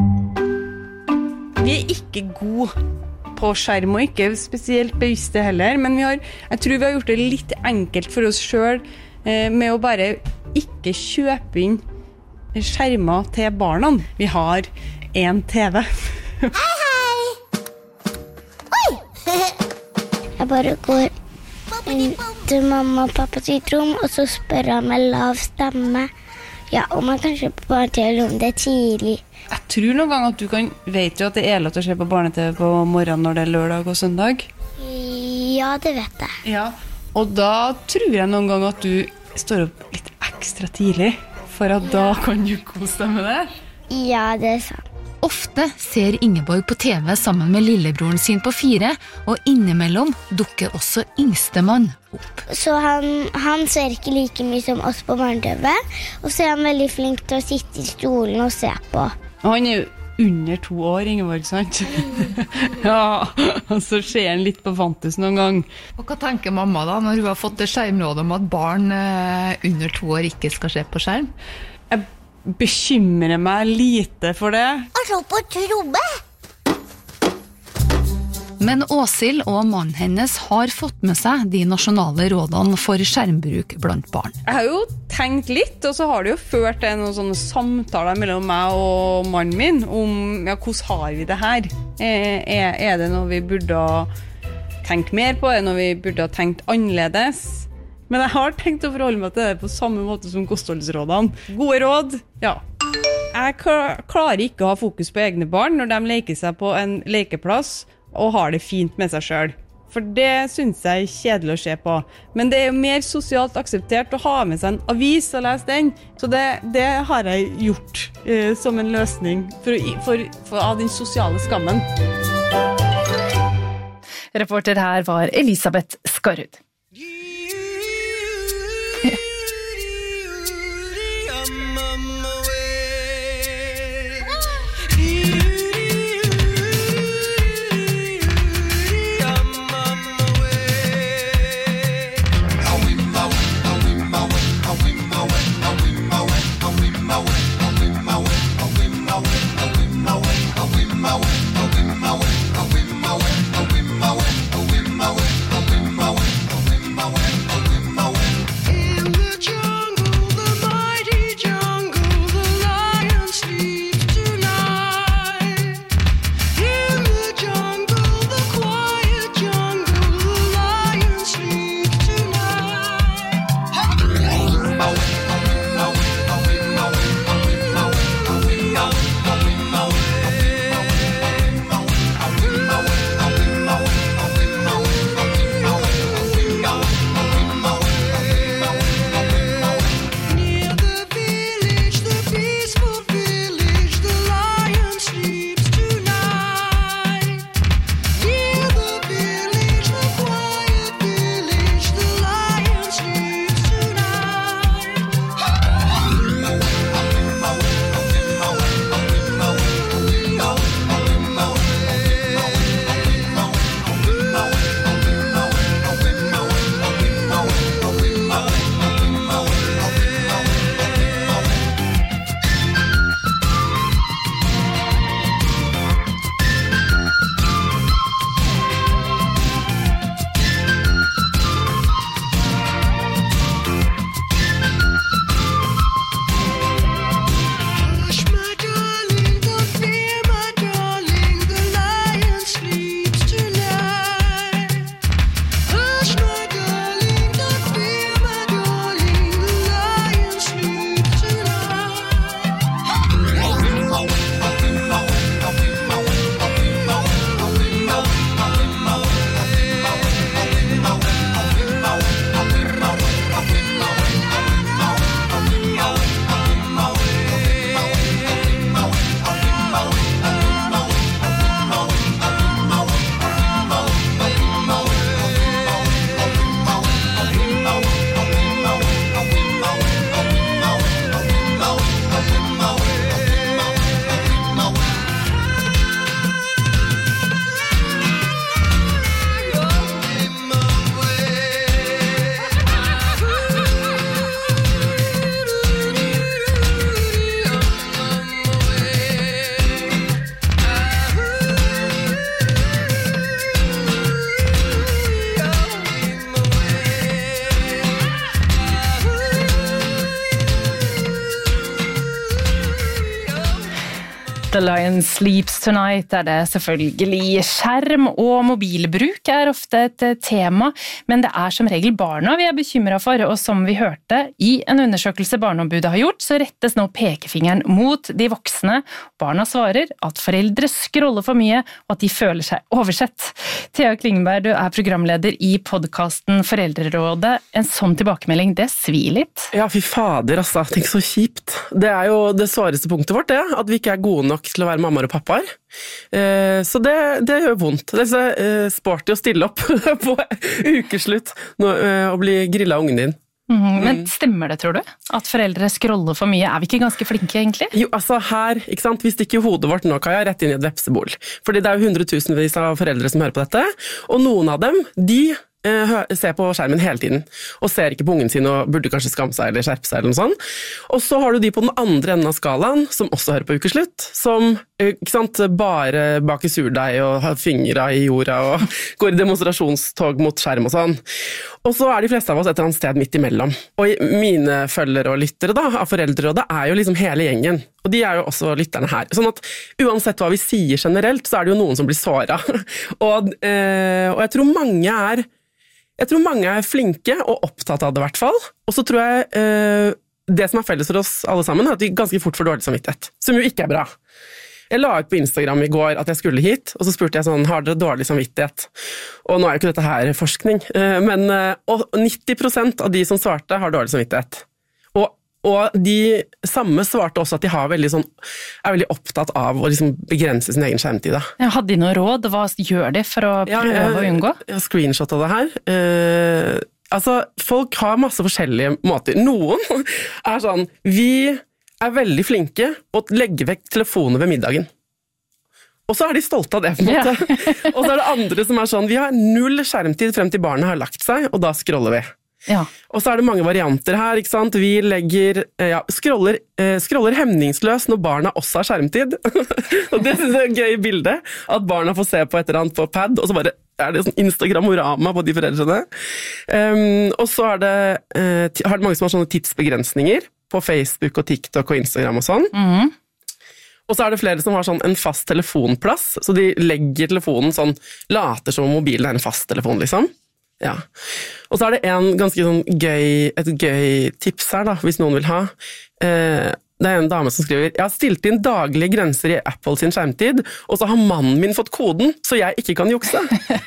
[SPEAKER 5] Vi er ikke gode på skjerm, og ikke spesielt bevisste heller, men vi har, jeg tror vi har gjort det litt enkelt for oss selv eh, med å bare ikke kjøpe inn skjermer til barna. Vi har en T V.
[SPEAKER 1] Hei, hei! Oi! Jeg bare går inn til mamma og pappa sitt rom, og så spør jeg med lav stemme. Ja, og man kan se på barne-T V om det er tidlig.
[SPEAKER 5] Jeg tror noen gang at du kan, vet jo at det er lov til å se på barne-T V på morgenen når det er lørdag og søndag?
[SPEAKER 1] Ja, det vet jeg.
[SPEAKER 5] Ja, og da tror jeg noen gang at du står opp litt ekstra tidlig, for at da kan du kose deg med det.
[SPEAKER 1] Ja, det er sant.
[SPEAKER 23] Ofte ser Ingeborg på T V sammen med lillebroren sin på fire, og innimellom dukker også yngstemann opp.
[SPEAKER 1] Så han, han ser ikke like mye som oss på barne-T V, og så er han veldig flink til å sitte i stolen og se på.
[SPEAKER 5] Og han er jo under to år, Ingeborg, sant? Ja, og så ser han litt på Fantus noen gang.
[SPEAKER 23] Og hva tenker mamma da, når hun har fått det skjermrådet om at barn eh, under to år ikke skal se på skjerm?
[SPEAKER 5] Jeg bekymrer meg lite for det.
[SPEAKER 1] Og så på trobbe!
[SPEAKER 23] Men Åshild og mannen hennes har fått med seg de nasjonale rådene for skjermbruk blant barn.
[SPEAKER 5] Jeg har jo tenkt litt, og så har det jo ført til noen sånne samtaler mellom meg og mannen min om ja, hvordan har vi det her? Er, er det noe vi burde tenke mer på? Er det noe vi burde ha tenkt annerledes? Men jeg har tenkt å forholde meg til det på samme måte som kostholdsrådene. Gode råd, ja. Jeg klarer ikke å ha fokus på egne barn når de leker seg på en lekeplass og har det fint med seg selv. For det synes jeg er kjedelig å se på. Men det er jo mer sosialt akseptert å ha med seg en avis og lese den. Så det, det har jeg gjort eh, som en løsning for, for, for av den sosiale skammen.
[SPEAKER 3] Reporter her var Elisabeth Skarrud.
[SPEAKER 6] In the
[SPEAKER 3] The Lion Sleeps Tonight er det selvfølgelig. Skjerm og mobilbruk er ofte et tema, men det er som regel barna vi er bekymret for, og som vi hørte i en undersøkelse Barneombudet har gjort, så rettes nå pekefingeren mot de voksne. Barna svarer at foreldre scroller for mye, og at de føler seg oversett. Thea Klingenberg, du er programleder i podcasten Foreldrerådet. En sånn tilbakemelding, det svir litt.
[SPEAKER 7] Ja, fy fader, altså. Tenk så kjipt. Det er jo det svareste punktet vårt, det, at vi ikke er gode nok til å være mammaer og pappaer. Eh, så det, det gjør vondt. Det er så eh, sporty å stille opp på ukeslutt når, eh, og bli grillet av ungen din.
[SPEAKER 3] Mm, men stemmer det, tror du? At foreldre scroller for mye? Er vi ikke ganske flinke, egentlig?
[SPEAKER 7] Jo, altså her, ikke sant? Vi stikker hodet vårt nå, Kaja, rett inn i et vepsebol. Fordi det er jo hundretusenvis av foreldre som hører på dette, og noen av dem, de ser på skjermen hele tiden, og ser ikke på ungen sin og burde kanskje skamme seg eller skjerpe seg eller noe sånt. Og så har du de på den andre enden av skalaen, som også hører på ukeslutt, som ikke sant, bare baker surdeig og har fingra i jorda og går i demonstrasjonstog mot skjerm og sånn. Og så er de fleste av oss et eller annet sted midt imellom. Og mine følgere og lyttere da, av Foreldrerådet er jo liksom hele gjengen. Og de er jo også lytterne her. Sånn at uansett hva vi sier generelt, så er det jo noen som blir såret. og, eh, og jeg tror mange er Jeg tror mange er flinke og opptatt av det i hvert fall. Og så tror jeg eh, det som er felles for oss alle sammen, er at vi ganske fort får dårlig samvittighet. Som jo ikke er bra. Jeg la ut på Instagram i går at jeg skulle hit, og så spurte jeg sånn, har dere dårlig samvittighet? Og nå er jo ikke dette her forskning, eh, men eh, nitti prosent av de som svarte har dårlig samvittighet. Og Og de samme svarte også at de har veldig sånn, er veldig opptatt av å liksom begrense sin egen skjermtid.
[SPEAKER 3] Ja, hadde de noe råd? Hva gjør de for å prøve
[SPEAKER 7] ja,
[SPEAKER 3] å unngå?
[SPEAKER 7] Jeg har screenshot av det her. Eh, altså, folk har masse forskjellige måter. Noen er sånn, vi er veldig flinke å legge vekk telefoner ved middagen. Og så er de stolte av det, på en måte. Ja. Og så er det andre som er sånn, vi har null skjermtid frem til barnet har lagt seg, og da scroller vi.
[SPEAKER 3] Ja.
[SPEAKER 7] Og så er det mange varianter her, ikke sant? Vi legger, ja, scroller, eh, scroller hemningsløs når barna også har skjermtid. Og det synes jeg er et gøy bilde, at barna får se på et eller annet på pad, og så bare er det sånn Instagramorama på de foreldrene. Um, og så er det, eh, har det mange som har sånne tidsbegrensninger på Facebook og TikTok og Instagram og sånn.
[SPEAKER 3] Mhm.
[SPEAKER 7] Og så er det flere som har sånn en fast telefonplass, så de legger telefonen sånn, later som om mobilen er en fast telefon, liksom. Ja. Og så er det en ganske sånn gøy, et gøy tips her da, hvis noen vil ha. Eh, det er en dame som skriver, jeg har stilt inn daglige grenser i Apple sin skjermtid, og så har mannen min fått koden, så jeg ikke kan jukse.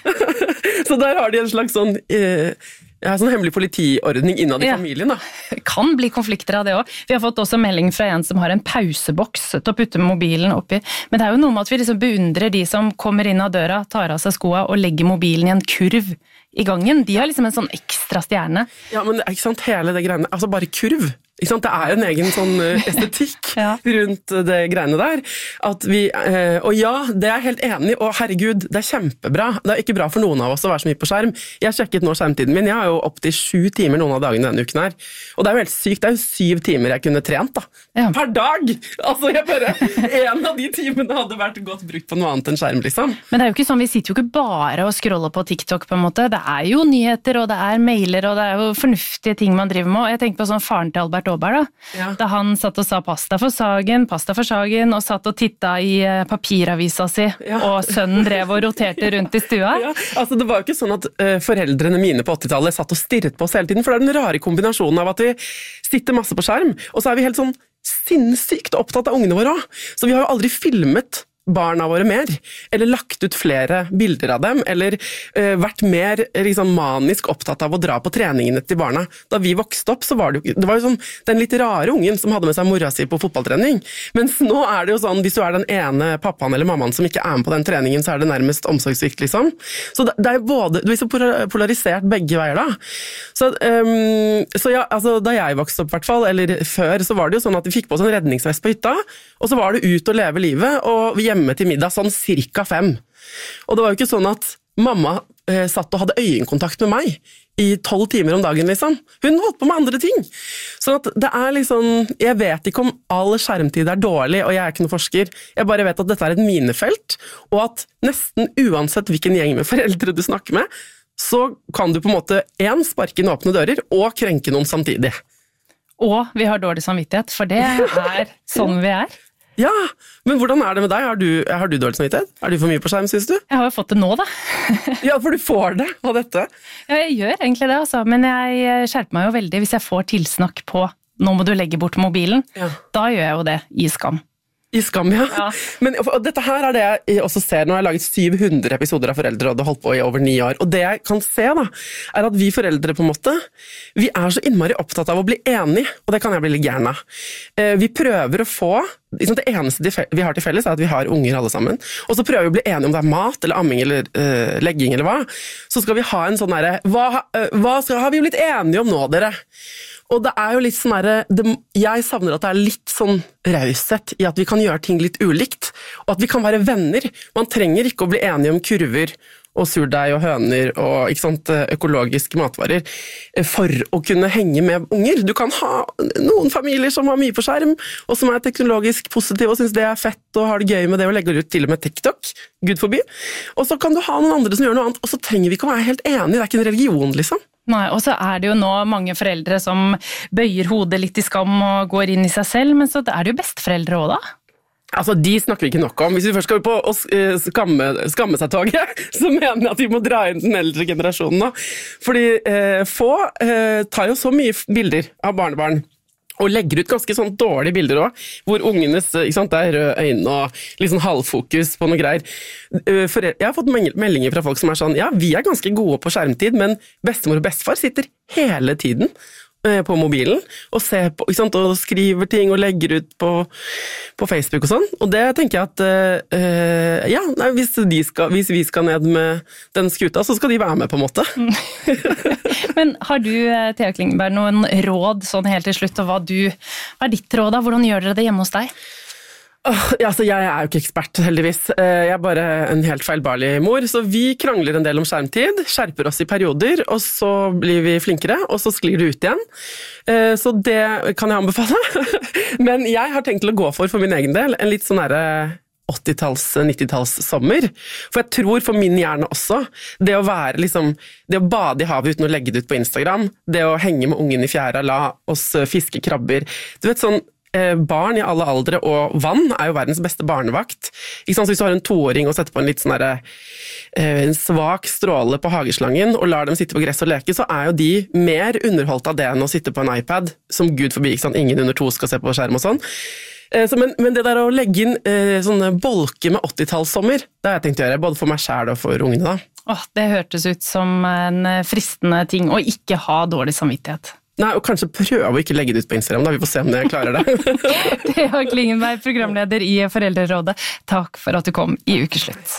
[SPEAKER 7] Så der har de en slags sånn, eh, ja, sånn hemmelig politiordning innad i
[SPEAKER 3] ja.
[SPEAKER 7] familien da.
[SPEAKER 3] Kan bli konflikter av det også. Vi har fått også melding fra en som har en pauseboks til å putte mobilen oppi. Men det er jo noe med at vi liksom beundrer de som kommer inn av døra, tar av seg skoa og legger mobilen i en kurv i gangen. De har liksom en sånn ekstra stjerne.
[SPEAKER 7] Ja, men ikke sant, hele det greiene, altså bare kurv. Ikke sant? Det er jo en egen sånn estetikk ja. rundt det greiene der. At vi, eh, og ja, det er jeg helt enig i, og herregud, det er kjempebra. Det er ikke bra for noen av oss å være så mye på skjerm. Jeg sjekket nå skjermtiden min, jeg har jo opp til sju timer noen av dagene denne uken her. Og det er jo helt sykt, det er jo syv timer jeg kunne trent da. Ja. Per dag! Altså, jeg bare, en av de timene hadde vært godt brukt på noe annet enn skjerm, liksom.
[SPEAKER 3] Men det er jo ikke sånn, vi sitter jo ikke bare og scroller på TikTok på en måte. Det er jo nyheter, og det er mailer, og det er jo fornuftige ting man driver med. Og jeg tenker på sånn faren til Albert Åberg da, ja. Da han satt og sa pasta for Sagen, pasta for Sagen, og satt og tittet i papiravisa si, ja. Og sønnen drev og roterte rundt i stua.
[SPEAKER 7] Ja, altså det var jo ikke sånn at uh, foreldrene mine på åttitallet satt og stirret på oss hele tiden, for det er den rare kombinasjonen av at vi sitter masse på skjerm, og så er vi helt sånn sinnssykt opptatt av ungene våre også. Så vi har jo aldri filmet barna våre mer, eller lagt ut flere bilder av dem, eller uh, vært mer liksom, manisk opptatt av å dra på treningene til barna. Da vi vokste opp, så var det jo, det var jo sånn, den litt rare ungen som hadde med seg mora si på fotballtrening. Mens nå er det jo sånn, hvis du er den ene pappaen eller mammaen som ikke er med på den treningen, så er det nærmest omsorgssvikt, liksom. Så det, det er både, du er så polarisert begge veier da. Så, um, så ja, altså, da jeg vokste opp i hvert fall, eller før, så var det jo sånn at vi fikk på oss en redningsvest på hytta, og så var det ut og leve livet, og vi hjemme til middag sånn cirka fem. Og det var jo ikke sånn at mamma eh, satt og hadde øyekontakt med meg i tolv timer om dagen, liksom. Hun holdt på med andre ting. Så at det er liksom, jeg vet ikke om all skjermtid er dårlig, og jeg er ikke noen forsker. Jeg bare vet at dette er et minefelt, og at nesten uansett hvilken gjeng med foreldre du snakker med, så kan du på en måte en, sparke inn åpne dører, og krenke noen samtidig.
[SPEAKER 3] Og vi har dårlig samvittighet, for det er sånn vi er.
[SPEAKER 7] Ja, men hvordan er det med deg? Har du, har du dårlig samvittighet? Er du for mye på skjerm, synes du?
[SPEAKER 3] Jeg har jo fått det nå, da.
[SPEAKER 7] Ja, for du får det av dette.
[SPEAKER 3] Ja, jeg gjør egentlig det, altså. Men jeg skjerper meg jo veldig hvis jeg får tilsnakk på nå må du legge bort mobilen. Ja. Da gjør jeg jo det i skam.
[SPEAKER 7] I skam, ja. ja. Men og dette her er det jeg også ser når jeg har laget syv hundre episoder av Foreldrerådet og holdt på i over ni år. Og det jeg kan se da, er at vi foreldre på en måte, vi er så innmari opptatt av å bli enige, og det kan jeg bli litt gæren av. Vi prøver å få, det eneste vi har til felles er at vi har unger alle sammen, og så prøver vi å bli enige om det er mat eller amming eller uh, legging eller hva, så skal vi ha en sånn der, hva, uh, hva skal, har vi blitt enige om nå, dere? Og det er jo litt sånn der, jeg savner at det er litt sånn raushet i at vi kan gjøre ting litt ulikt, og at vi kan være venner. Man trenger ikke å bli enige om kurver og surdeig og høner og ikke sant, økologiske matvarer for å kunne henge med unger. Du kan ha noen familier som har mye på skjerm, og som er teknologisk positive og synes det er fett og har det gøy med det og legger ut til og med TikTok, Gud forbi. Og så kan du ha noen andre som gjør noe annet, og så trenger vi ikke å være helt enige, det er ikke en religion liksom.
[SPEAKER 3] Nei, og så er det jo nå mange foreldre som bøyer hodet litt i skam og går inn i seg selv, men så er det jo besteforeldre også da.
[SPEAKER 7] Altså, de snakker vi ikke nok om. Hvis vi først skal på å skamme, skamme seg toget, så mener jeg at vi må dra inn den eldre generasjonen nå. Fordi eh, få eh, tar jo så mye bilder av barnebarn, og legger ut ganske sånn dårlige bilder også, hvor ungenes, ikke sant, det er røde øyne og liksom halvfokus på noe greier. For jeg har fått meldinger fra folk som er sånn, ja, vi er ganske gode på skjermtid, men bestemor og bestefar sitter hele tiden på mobilen og ser på, ikke sant, og skriver ting og legger ut på, på Facebook og sånn. Og det tenker jeg at, uh, ja, nei, hvis, de skal, hvis vi skal ned med den skuta, så skal de være med på en måte.
[SPEAKER 3] Men har du, Thea Klingenberg, noen råd sånn helt til slutt, og hva, du, hva er ditt råd da? Hvordan gjør dere det hjemme hos deg?
[SPEAKER 7] Oh, ja, altså, jeg er jo ikke ekspert, heldigvis. Jeg er bare en helt feilbarlig mor, så vi krangler en del om skjermtid, skjerper oss i perioder, og så blir vi flinkere, og så sklir det ut igjen. Så det kan jeg anbefale. Men jeg har tenkt til å gå for, for min egen del, en litt sånn nære åttitalls, nittitalls sommer. For jeg tror for min hjerne også, det å være liksom, det å bade i havet uten å legge det ut på Instagram, det å henge med ungen i fjæra, la oss fiske krabber, du vet sånn, barn i alle aldre og vann er jo verdens beste barnevakt. Ikke sant? Så hvis du har en toåring og setter på en litt sånn der, en svak stråle på hageslangen og lar dem sitte på gress og leke, så er jo de mer underholdt av det enn å sitte på en iPad, som Gud forbi, ikke sant? Ingen under to skal se på skjerm og sånn. Så, men, men det der å legge inn eh, sånne bolker med åttitallssommer, det har jeg tenkt å gjøre, både for meg selv og for ungene da.
[SPEAKER 3] Åh, det hørtes ut som en fristende ting å ikke ha dårlig samvittighet.
[SPEAKER 7] Nei, og kanskje prøve å ikke legge det ut på Instagram, da. Vi får se om jeg klarer det.
[SPEAKER 3] Thea Klingenberg, programleder i Foreldrerådet. Takk for at du kom i Ukeslutt.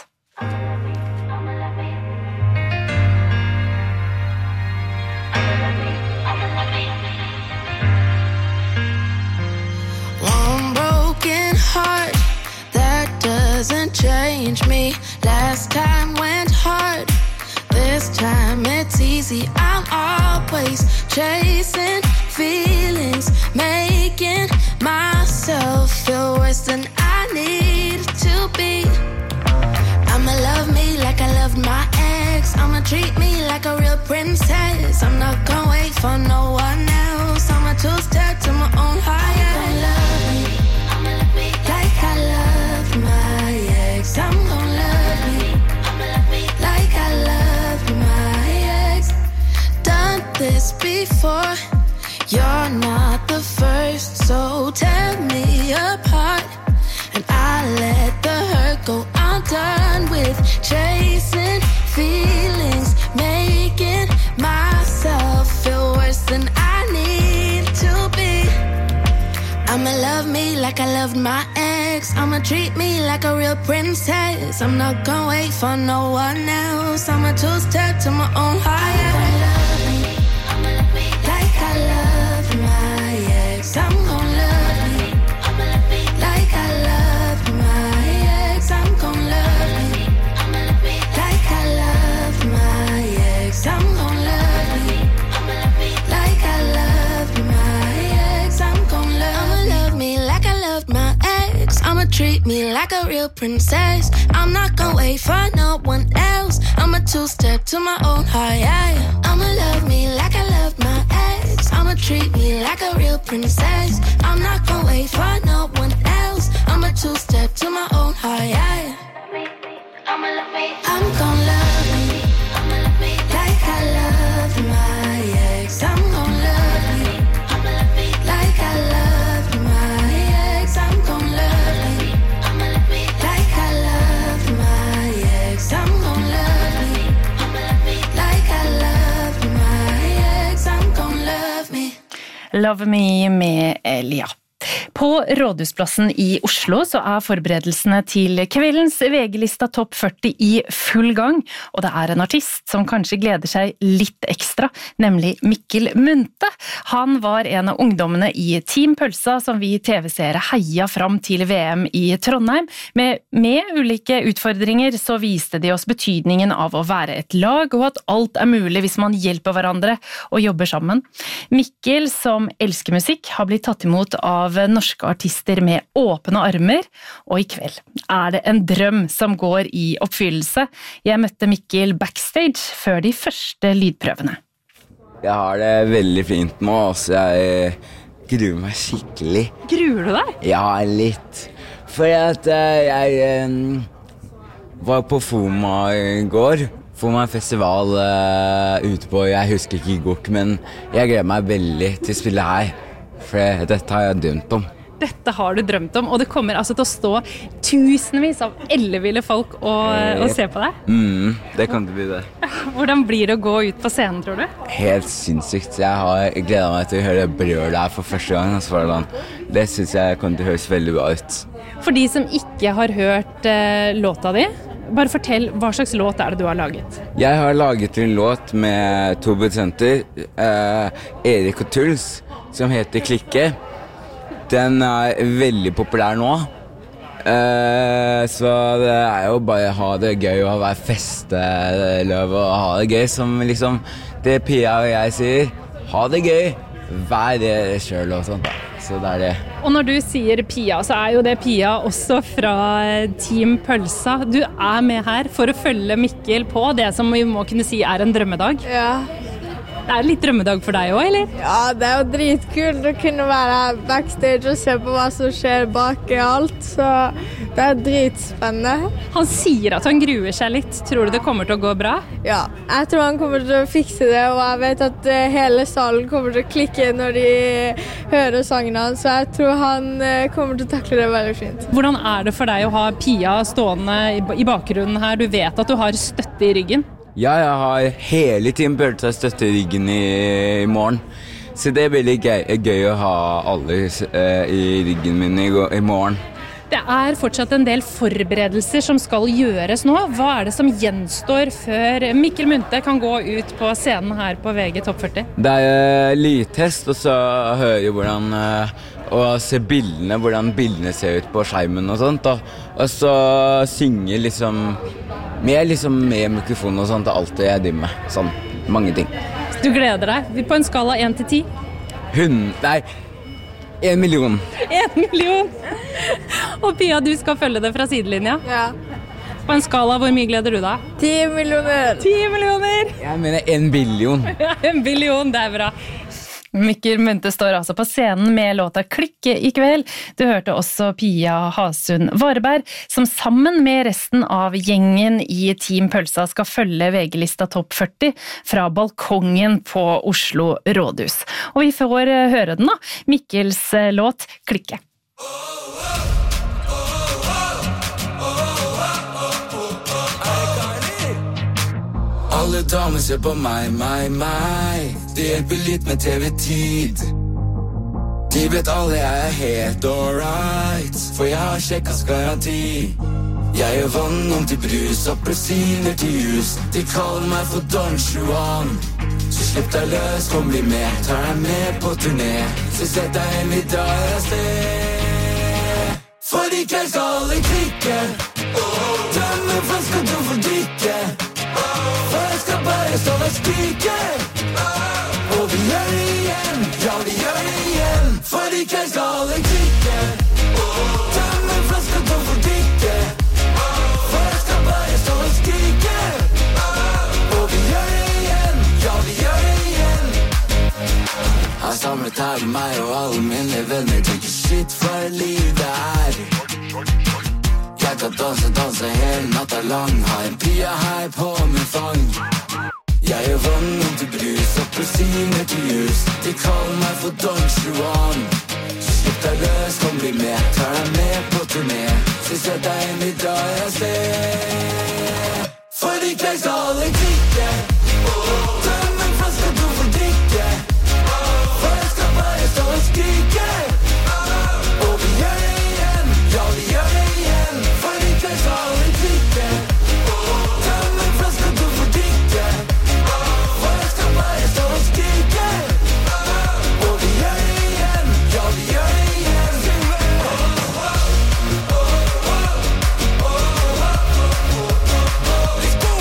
[SPEAKER 14] One broken heart that doesn't change me. Last time went hard. This time it's easy, I'm always chasing feelings, making myself feel worse than I need to be. I'ma love me like I loved my ex, I'ma treat me like a real princess. I'm not gonna wait for no one else, I'ma two-step to my own higher. I'm gonna love me, I'ma love me like I loved my ex. I'm gonna love me, I'ma love me like I loved my ex. Done this before, you're not the first, so tear me apart and I let the hurt go. I'm done with chasing feelings, making myself feel worse than I need to be. I'ma love me like I loved my ex, I'ma treat me like a real princess. I'm not gonna wait for no one else, I'ma two-step to my own higher. I'ma love me, I'ma love me like I loved my ex. I'm gonna love me, I'ma love me like I loved my ex. I'm gonna love me, I'ma love me like I loved my ex. I'm gonna love me, I'ma love me like I loved my ex. I'm gonna love, I'ma love me like I loved my ex. I'ma treat me like a real princess. I'm not gonna wait for no one else, I'ma two-step to my own high, yeah. I'ma love me like I loved my ex. I'ma treat me like a real princess. I'm not gonna wait for no one else, I'ma two-step to my own heart, yeah. I'ma love me. I'm gon' love me. I'ma love me like I love my ex. I'm gon' love me. I'ma love me like I love my ex. I'm gon' love me. I'ma love me like I love my ex. I'm gon' love me. I'ma love me like I love my ex. I'm gon' love me.
[SPEAKER 3] Love Me med Elia. På Rådhusplassen i Oslo så er forberedelsene til kveldens V G-lista Topp førti i full gang, og det er en artist som kanskje gleder seg litt ekstra, nemlig Mikkel Munthe. Han var en av ungdommene i Team Pølsa som vi T V-seere heia fram til V M i Trondheim. Med, med ulike utfordringer så viste de oss betydningen av å være et lag, og at alt er mulig hvis man hjelper hverandre og jobber sammen. Mikkel, som elsker musikk, har blitt tatt imot av norske artister med åpne armer, og i kveld er det en drøm som går i oppfyllelse. Jeg møtte Mikkel backstage før de første lydprøvene.
[SPEAKER 2] Jeg har det veldig fint nå, så jeg gruer meg skikkelig.
[SPEAKER 3] Gruer du deg?
[SPEAKER 2] Ja, litt. For at uh, jeg um, var på Foma i går. Foma festival uh, ute på, jeg husker ikke godt, men jeg gleder meg veldig til å spille her. For dette har jeg drømt om.
[SPEAKER 3] Dette har du drømt om, og det kommer altså til å stå tusenvis av elleville folk og, og se på deg.
[SPEAKER 2] Mm, det kan det bli det.
[SPEAKER 3] Hvordan blir det å gå ut på scenen, tror du?
[SPEAKER 2] Helt sinnssykt. Jeg har gledet meg til å høre brød der for første gang. Det synes jeg kan høres veldig bra ut.
[SPEAKER 3] For de som ikke har hørt uh, låta di, bare fortell, hva slags låt er det du har laget?
[SPEAKER 2] Jeg har laget en låt med to produsenter, uh, Erik og Truls, som heter Klikke. Den er veldig populær nå. Uh, så det er jo bare å ha det gøy og være festeløv og ha det gøy, som liksom det Pia og jeg sier. Ha det gøy, vær det selv og sånt. Så det er det.
[SPEAKER 3] Og når du sier Pia, så er jo det Pia også fra Team Pølsa. Du er med her for å følge Mikkel på det som vi må kunne si er en drømmedag.
[SPEAKER 13] Ja.
[SPEAKER 3] Det er litt drømmedag for deg også, eller?
[SPEAKER 13] Ja, det er jo dritkult å kunne være backstage og se på hva som skjer bak i alt, så det er dritspennende.
[SPEAKER 3] Han sier at han gruer seg litt. Tror du det kommer til å gå bra?
[SPEAKER 13] Ja, jeg tror han kommer til å fikse det, og jeg vet at hele salen kommer til å klikke når de hører sangen hans, så jeg tror han kommer til å takle det veldig fint.
[SPEAKER 3] Hvordan er det for deg å ha Pia stående i bakgrunnen her? Du vet at du har støtte i ryggen.
[SPEAKER 2] Ja, jeg har hele tiden børt seg støtte i ryggen i, i morgen. Så det blir litt gøy, gøy å ha alle uh, i ryggen min i, i morgen.
[SPEAKER 3] Det er fortsatt en del forberedelser som skal gjøres nå. Hva er det som gjenstår før Mikkel Munthe kan gå ut på scenen her på V G Topp førti?
[SPEAKER 2] Det er uh, lydtest, og så hører jeg hvordan uh, og se bildene, hvordan bildene ser ut på skjermen og sånt. Og, og så synge liksom med, liksom med mikrofon og sånt, alt det jeg driver med. Sånn, mange ting.
[SPEAKER 3] Du gleder deg på en skala én til ti?
[SPEAKER 2] Hun, nei, en million.
[SPEAKER 3] En million? Og Pia, du skal følge det fra sidelinja?
[SPEAKER 13] Ja.
[SPEAKER 3] På en skala, hvor mye gleder du deg?
[SPEAKER 13] Ti millioner.
[SPEAKER 3] Ti millioner?
[SPEAKER 2] Jeg mener en billion.
[SPEAKER 3] Ja, en billion, det er bra. Mikkel Munthe står altså på scenen med låta Klikke i kveld. Du hørte også Pia Hasund Vareberg, som sammen med resten av gjengen i Team Pølsa skal følge V G-lista Topp førti fra balkongen på Oslo Rådhus. Og vi får høre den da, Mikkels låt Klikke.
[SPEAKER 2] Alle damer ser på meg, meg, meg. Det hjelper litt med T V-tid. De vet alle jeg er helt alright, for jeg har sjekkas garanti. Jeg gjør vann om til brus, appelsiner til jus. De kaller meg for Don Juan. Så slipp deg løs, kom bli med. Tar deg med på turné, så sett deg en litt der av sted. For i kveld skal alle klikke. Dømme flasker du får drikke. For jeg skal bare stå og skrike. Og vi gjør det igjen, ja vi gjør det igjen. For i kveld skal alle klikke. Tømme flasker du får drikke. For jeg skal bare stå og skrike. Og vi gjør det igjen, ja vi gjør det igjen. Har samlet her meg og alle mine venner. Drikker shit for liv det er. Jeg kan danse, danse hele natta lang. Ha en pia her på min fang. Jeg er vann til brus, appelsiner til jus. De kaller meg for Don Juan. Så slipp deg løs, kom bli med. Tar deg med på turné. Så sett deg inn i dag jeg ser. For i kveld skal alle klikke. Tøm en flaske du får drikke. For jeg skal bare stå og skrike. Og vi gjør det igjen, ja vi gjør det igjen. For i kveld skal alle klikke. Tøm en flaske du får drikke. For jeg skal bare stå og skrike. Og vi gjør det igjen, ja vi gjør det igjen. Let's go!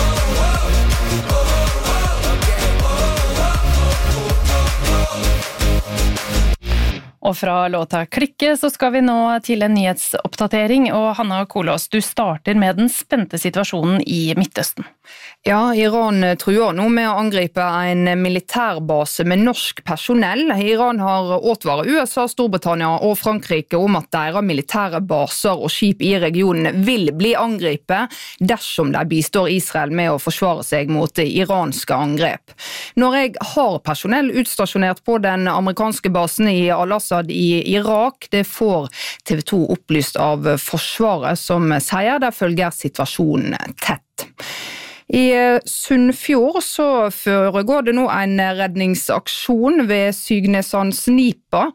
[SPEAKER 3] Og fra låta Klikke så skal vi nå til en nyhetsoppdatering, og Hanna Kolås, du starter med den spente situasjonen i Midtøsten.
[SPEAKER 8] Ja, Iran truer nå med å angripe en militærbase med norsk personell. Iran har advaret U S A, Storbritannia og Frankrike om at deres militære baser og skip i regionen vil bli angrepet dersom de bistår Israel med å forsvare seg mot iranske angrep. Når jeg har personell utstasjonert på den amerikanske basen i Al-Assad i Irak, det får T V to opplyst av Forsvaret, som sier det følger situasjonen tett. I Sunnfjord så foregår det nå en redningsaksjon ved Sygnesand-Snipa.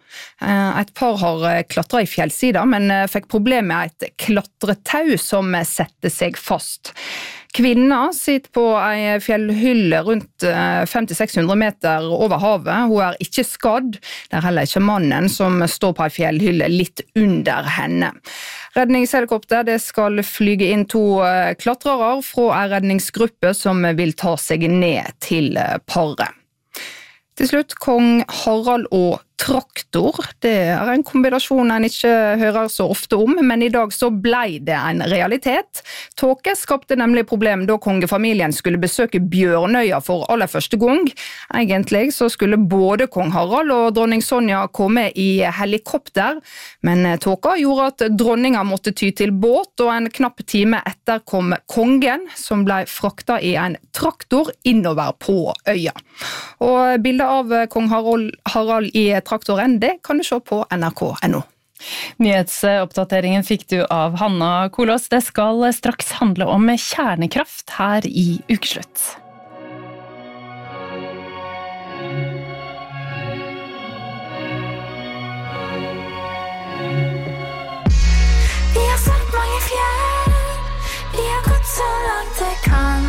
[SPEAKER 8] Et par har klatret i fjellsida, men fikk problem med et klatretau som setter seg fast. Kvinna sitter på en fjellhylle rundt fem til seks hundre meter over havet. Hun er ikke skadd. Det er heller ikke mannen som står på en fjellhylle litt under henne. Redningshelikopter det skal flyge inn to klatrere fra en redningsgruppe som vil ta seg ned til paret. Til slutt, kong Harald og traktor. Det er en kombinasjon en ikke hører så ofte om, men i dag så ble det en realitet. Tåke skapte nemlig problem da kongefamilien skulle besøke Bjørnøya for aller første gang. Egentlig så skulle både kong Harald og dronning Sonja komme i helikopter, men tåka gjorde at dronninga måtte ty til båt, og en knapp time etter kom kongen, som ble frakta i en traktor innover på øya. Og bildet av kong Harald, Harald i traktoren, det kan du se på N R K punktum N O.
[SPEAKER 3] Nyhetsoppdateringen fikk du av Hanna Kolås. Det skal straks handle om kjernekraft her i Ukeslutt.
[SPEAKER 14] Vi har sett mange fjell, vi har gått så langt jeg kan.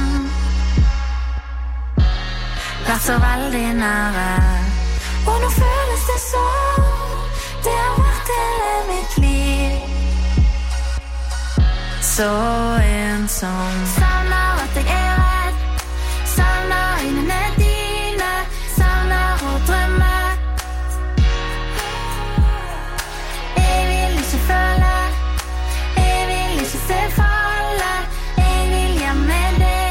[SPEAKER 14] Vært så veldig nære, og nå føles det som det har vært hele mitt liv. Så ensom. Savner at jeg er redd, savner øynene dine, savner å drømme. Jeg vil ikke føle, jeg vil ikke se falle, jeg vil hjem med deg.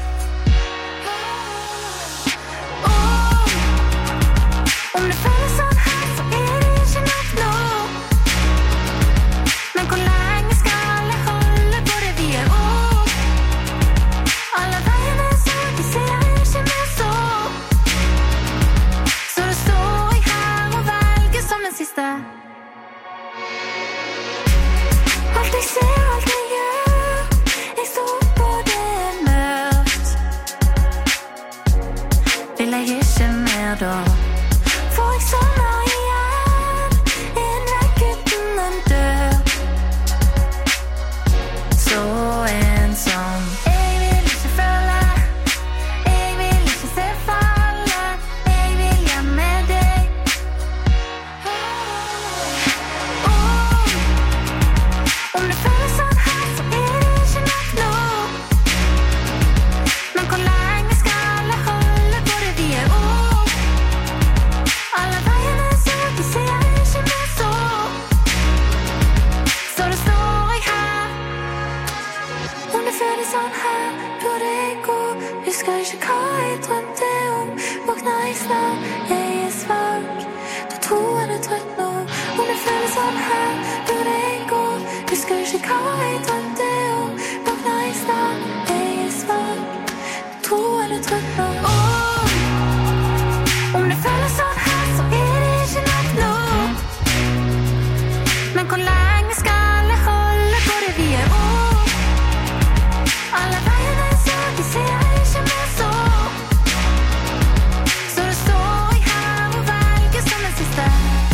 [SPEAKER 14] Om det føles sånn her, så er det ikke nok nå. Men hvor lenge skal jeg holde på det vi er opp? Alle veiene så, de ser ikke mer så. Så da står jeg her og velger som den siste. Alt jeg ser, alt jeg gjør, jeg står på det er mørkt. Vil jeg ikke mer da? For jeg savner igjen en vekk uten en dør. Så ensom. Jeg vil ikke føle, jeg vil ikke se falle, jeg vil hjem med deg. Oh, om det føles sånn her, så er det ikke nok nå. Men hvor lenge skal jeg holde på det vi er opp? Alle veiene så, de ser ikke mer så. Så da står jeg her. Om det føles sånn her, burde jeg gå. Husker ikke hva jeg drømte om. Våkner jeg snart, jeg er svak. Da troen er trøtt nå. Om det føles sånn her, burde jeg gå. Husker du trygg på? Åh, om det føles sånn her, så er det ikke nok nå. Men hvor lenge skal jeg holde på det vi er? Åh, alle veiene så de ser jeg ikke mer så. Så det står jeg her og velger som den siste.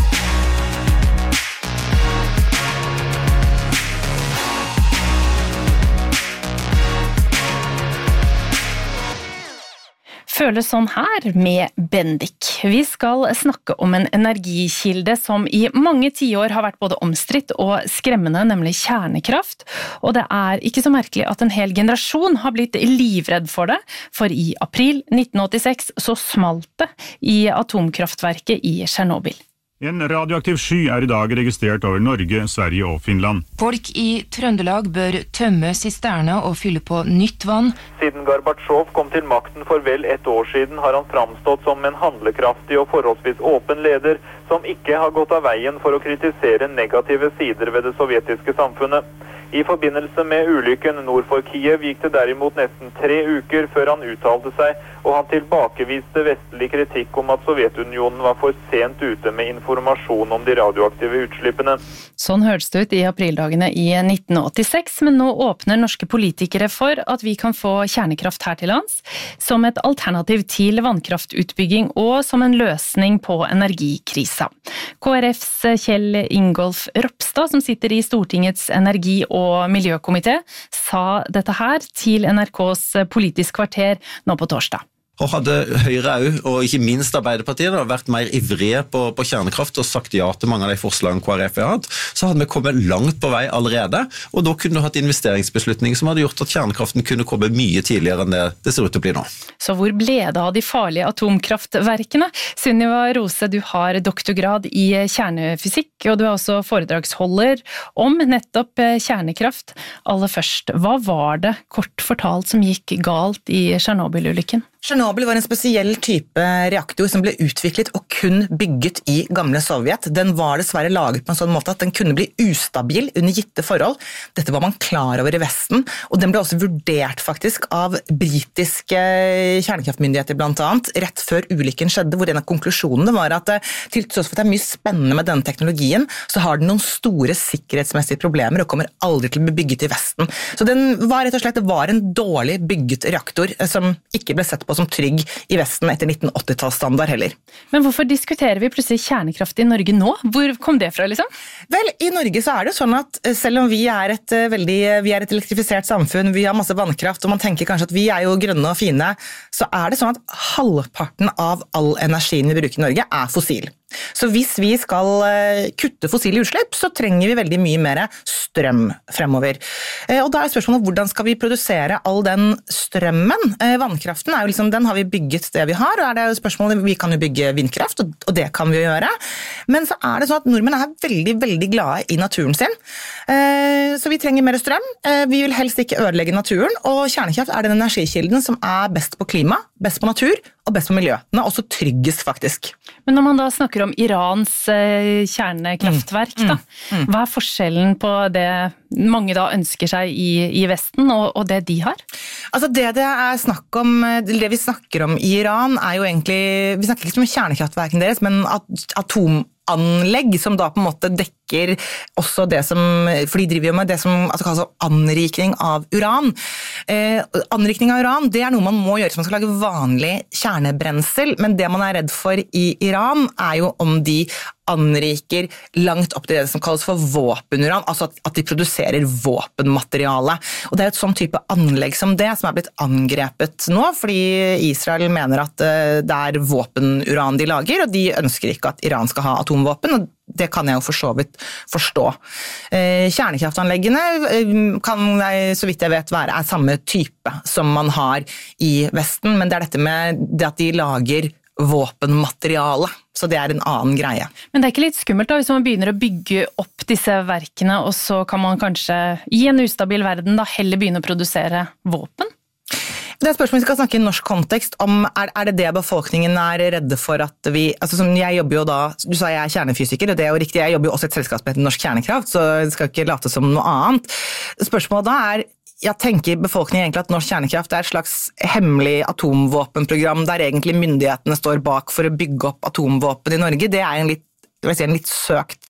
[SPEAKER 3] Føles sånn her med Bendik. Vi skal snakke om en energikilde som i mange tiår har vært både omstridt og skremmende, nemlig kjernekraft. Og det er ikke så merkelig at en hel generasjon har blitt livredd for det, for i april nitten åttiseks så smalt det i atomkraftverket i Tsjernobyl.
[SPEAKER 9] En radioaktiv sky er i dag registrert over Norge, Sverige og Finland.
[SPEAKER 11] Folk i Trøndelag bør tømme sisterne og fylle på nytt vann.
[SPEAKER 12] Siden Gorbatsjov kom til makten for vel ett år siden, har han framstått som en handlekraftig og forholdsvis åpen leder, som ikke har gått av veien for å kritisere negative sider ved det sovjetiske samfunnet. I forbindelse med ulykken nord for Kiev gikk det derimot nesten tre uker før han uttalte seg, og han tilbakeviste vestlig kritikk om at Sovjetunionen var for sent ute med informasjon om de radioaktive utslippene.
[SPEAKER 3] Sånn hørtes det ut i aprildagene i nitten åttiseks, men nå åpner norske politikere for at vi kan få kjernekraft her til lands, som et alternativ til vannkraftutbygging og som en løsning på energikrisa. K R Fs Kjell Ingolf Ropstad, som sitter i Stortingets energi- og miljøkomité, sa dette her til N R K's Politisk kvarter nå på torsdag.
[SPEAKER 24] Og hadde Høyre også, og ikke minst Arbeiderpartiet, da, vært mer ivrige på, på kjernekraft og sagt ja til mange av de forslagene K R F har hatt, så hadde vi kommet langt på vei allerede, og da kunne du hatt investeringsbeslutninger som hadde gjort at kjernekraften kunne komme mye tidligere enn det det ser ut til å bli nå.
[SPEAKER 3] Så hvor ble det av de farlige atomkraftverkene? Sunniva Rose, du har doktorgrad i kjernefysikk, og du er også foredragsholder om nettopp kjernekraft. Aller først, hva var det kort fortalt som gikk galt i Tsjernobyl-ulykken?
[SPEAKER 25] Tsjernobyl var en spesiell type reaktor som ble utviklet og kun bygget i gamle Sovjet. Den var dessverre laget på en sånn måte at den kunne bli ustabil under gitte forhold. Dette var man klar over i Vesten, og den ble også vurdert faktisk av britiske kjernekraftmyndigheter blant annet, rett før ulykken skjedde, hvor en av konklusjonene var at til tross for at det er mye spennende med denne teknologien, så har den noen store sikkerhetsmessige problemer og kommer aldri til å bli bygget i Vesten. Så den var rett og slett det var en dårlig bygget reaktor som ikke ble sett på som trygg i Vesten etter nitten åtti-tallsstandard heller.
[SPEAKER 3] Men hvorfor diskuterer vi plutselig kjernekraft i Norge nå? Hvor kom det fra, liksom?
[SPEAKER 25] Vel, i Norge så er det sånn at selv om vi er et veldig, vi er et elektrifisert samfunn, vi har masse vannkraft, og man tenker kanskje at vi er jo grønne og fine, så er det sånn at halvparten av all energien vi bruker i Norge er fossil. Så hvis vi skal kutte fossile utslipp, så trenger vi veldig mye mer strøm fremover. Og da er spørsmålet, hvordan skal vi produsere all den strømmen? Vannkraften er jo liksom, den har vi bygget det vi har, og er det jo spørsmålet, vi kan jo bygge vindkraft, og det kan vi jo gjøre. Men så er det sånn at nordmenn er veldig, veldig glade i naturen sin. Så vi trenger mer strøm, vi vil helst ikke ødelegge naturen, og kjernekraft er den energikilden som er best på klima, best på natur, og best på miljø. Den er også tryggest, faktisk.
[SPEAKER 3] Men når man da snakker om Irans eh, kjernekraftverk, mm, da, mm, mm. hva er forskjellen på det mange da ønsker seg i, i Vesten, og, og det de har?
[SPEAKER 25] Altså det det er snakk om, det vi snakker om i Iran er jo egentlig, vi snakker ikke om kjernekraftverken deres, men atomanlegg som da på en måte dekker også det som, for de driver jo med det som altså kalles anrikning av uran. Eh, anrikning av uran, det er noe man må gjøre hvis man skal lage vanlig kjernebrensel, men det man er redd for i Iran er jo om de anriker langt opp til det som kalles for våpenuran, altså at, at de produserer våpenmateriale. Og det er et sånn type anlegg som det som er blitt angrepet nå, fordi Israel mener at uh, det er våpenuran de lager, og de ønsker ikke at Iran skal ha atomvåpen, og det kan jeg jo for så vidt forstå. Eh, kjernekraftanleggene eh, kan, så vidt jeg vet, være er samme type som man har i Vesten, men det er dette med det at de lager våpenmateriale, så det er en annen greie.
[SPEAKER 3] Men det er ikke litt skummelt da, hvis man begynner å bygge opp disse verkene, og så kan man kanskje i en ustabil verden da heller begynne å produsere våpen?
[SPEAKER 25] Det er spørsmål vi skal snakke i norsk kontekst om, er, er det det befolkningen er redde for at vi, altså som jeg jobber jo da, du sa jeg er kjernefysiker, og det er jo riktig, jeg jobber jo også i et selskap som heter Norsk Kjernekraft, så jeg skal ikke late som noe annet. Spørsmålet da er, jeg tenker befolkningen egentlig at norsk kjernekraft er et slags hemmelig atomvåpenprogram der egentlig myndighetene står bak for å bygge opp atomvåpen i Norge. Det er en litt, jeg vil si, en litt søkt